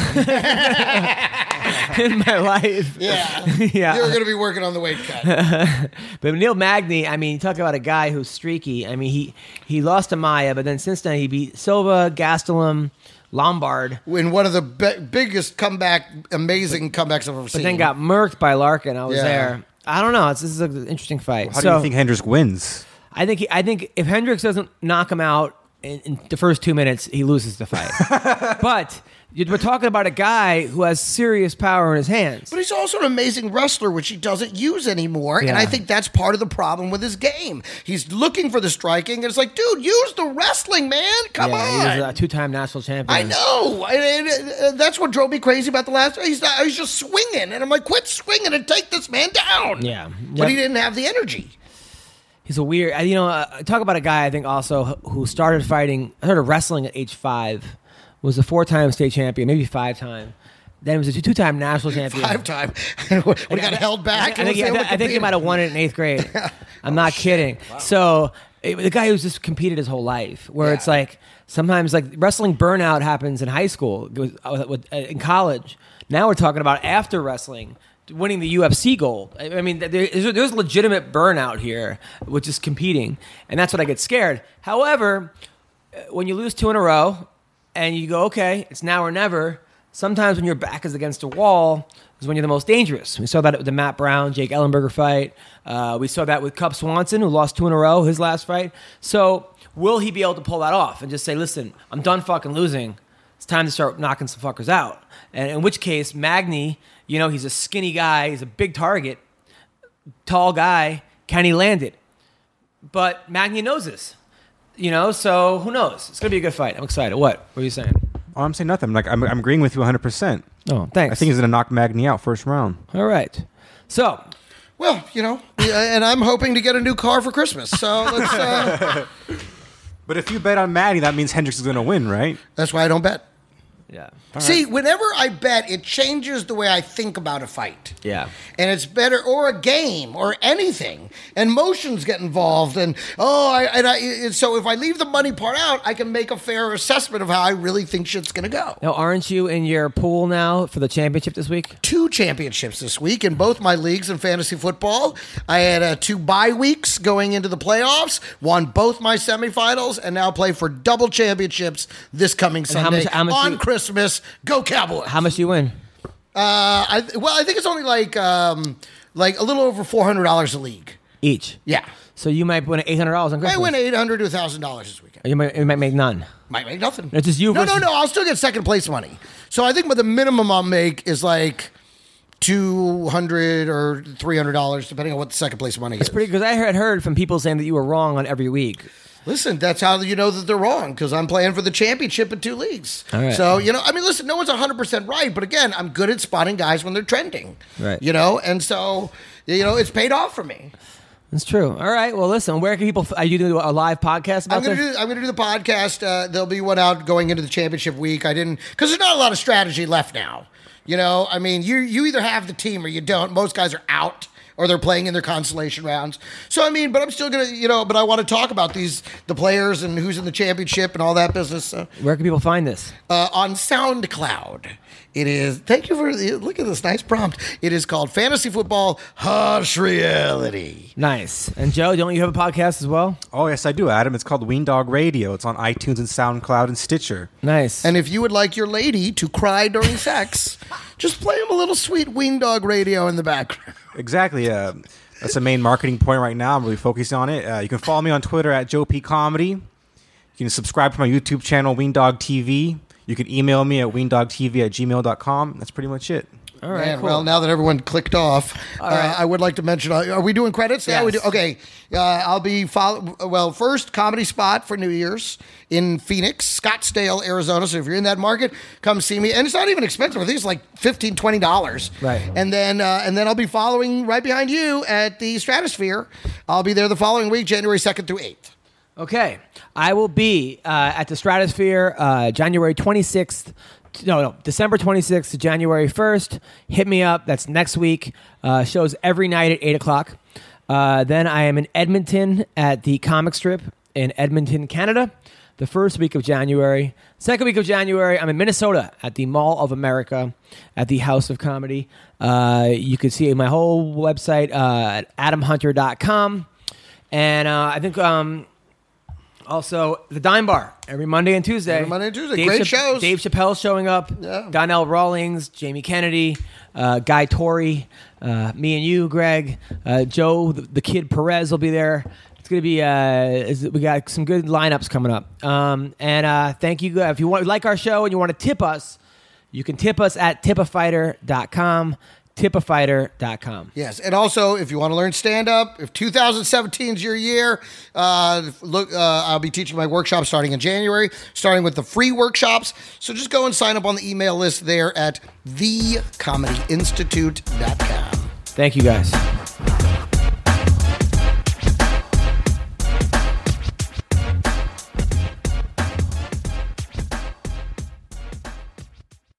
in my life. Yeah. Yeah. You're going to be working on the weight cut. But Neil Magny, I mean, you talk about a guy who's streaky. I mean, he lost to Maia, but then since then he beat Silva, Gastelum, Lombard, In one of the biggest amazing comebacks I've ever seen. but then got murked by Larkin. I was Yeah. there. I don't know. This is an interesting fight. How do you think Hendricks wins? I think if Hendricks doesn't knock him out in the first 2 minutes, he loses the fight. But we're talking about a guy who has serious power in his hands. But he's also an amazing wrestler, which he doesn't use anymore. Yeah. And I think that's part of the problem with his game. He's looking for the striking, and it's like, dude, use the wrestling, man. Come on. He was a 2-time national champion. I know. And that's what drove me crazy about the last. He's just swinging, and I'm like, quit swinging and take this man down. Yeah. But he didn't have the energy. He's a weird. Talk about a guy I think also who started wrestling at age 5. Was a 4-time state champion, maybe 5-time. Then he was a 2-time national champion. 5-time. When he got held back. I think he might have won it in 8th grade. I'm not kidding. Wow. So the guy who's just competed his whole life, where it's like sometimes like wrestling burnout happens in high school, in college. Now we're talking about after wrestling, winning the UFC gold. I mean, there's legitimate burnout here with just competing, and that's what I get scared. However, when you lose 2 in a row, and you go, okay, it's now or never. Sometimes when your back is against a wall is when you're the most dangerous. We saw that with the Matt Brown, Jake Ellenberger fight. We saw that with Cub Swanson, who lost 2 in a row, his last fight. So will he be able to pull that off and just say, listen, I'm done fucking losing. It's time to start knocking some fuckers out. And in which case, Magny, he's a skinny guy. He's a big target, tall guy. Can he land it? But Magny knows this. So who knows? It's going to be a good fight. I'm excited. What are you saying? Oh, I'm saying nothing. I'm agreeing with you 100%. Oh, thanks. I think he's going to knock Magny out first round. All right. So. Well, and I'm hoping to get a new car for Christmas. So let's. But if you bet on Magny, that means Hendricks is going to win, right? That's why I don't bet. Yeah. See, whenever I bet, it changes the way I think about a fight. Yeah. And it's better, or a game, or anything. And emotions get involved. And, so if I leave the money part out, I can make a fair assessment of how I really think shit's going to go. Now, aren't you in your pool now for the championship this week? 2 championships this week in both my leagues in fantasy football. I had 2 bye weeks going into the playoffs, won both my semifinals, and now play for double championships this coming Sunday how much on Christmas. Go Cowboys! How much do you win? I think it's only like a little over $400 a league Each. Yeah. So you might win $800 on Christmas. I win $800 to $1,000 this weekend. You might make none. Might make nothing. It's just you. No. I'll still get second place money. So I think the minimum I'll make is like $200 or $300, depending on what the second place money is. It's pretty because I had heard from people saying that you were wrong on every week. Listen, that's how you know that they're wrong, because I'm playing for the championship in 2 leagues. All right. So, listen, no one's 100% right, but again, I'm good at spotting guys when they're trending. Right. And so, it's paid off for me. That's true. All right. Well, listen, where can people... Are you doing a live podcast about this? I'm going to do the podcast. There'll be one out going into the championship week. Because there's not a lot of strategy left now. You either have the team or you don't. Most guys are out, or they're playing in their consolation rounds. So, but I'm still going to, but I want to talk about the players and who's in the championship and all that business. So. Where can people find this? On SoundCloud. It is, thank you look at this nice prompt. It is called Fantasy Football Harsh Reality. Nice. And Joe, don't you have a podcast as well? Oh, yes, I do, Adam. It's called Weendog Radio. It's on iTunes and SoundCloud and Stitcher. Nice. And if you would like your lady to cry during sex, just play him a little sweet Weendog Radio in the background. Exactly. That's the main marketing point right now. I'm really focusing on it. You can follow me on Twitter at Joe P. Comedy. You can subscribe to my YouTube channel, Weendog TV. You can email me at weendogtv@gmail.com. That's pretty much it. All right, Man, cool. Well, now that everyone clicked off, right. I would like to mention, are we doing credits? Yes. Yeah, we do. Okay. I'll be first comedy spot for New Year's in Phoenix, Scottsdale, Arizona. So if you're in that market, come see me. And it's not even expensive. I think it's like $15, $20. Right. And then I'll be following right behind you at the Stratosphere. I'll be there the following week, January 2nd through 8th. Okay. I will be at the Stratosphere January 26th. No, December 26th to January 1st. Hit me up. That's next week. Shows every night at 8 o'clock. Then I am in Edmonton at the Comic Strip in Edmonton, Canada, the first week of January. Second week of January, I'm in Minnesota at the Mall of America at the House of Comedy. You can see my whole website at adamhunter.com. And I think... Also, the Dime Bar every Monday and Tuesday. Great shows. Dave Chappelle's showing up. Yeah. Donnell Rawlings, Jamie Kennedy, Guy Torrey, me and you, Greg, Joe, the Kid Perez will be there. It's going to be, we got some good lineups coming up. And thank you. If you like our show and you want to tip us, you can tip us at tipafighter.com. Tipafighter.com. Yes, and also if you want to learn stand-up, if 2017 is your year, I'll be teaching my workshop starting in January, starting with the free workshops. So just go and sign up on the email list there at thecomedyinstitute.com. Thank you, guys.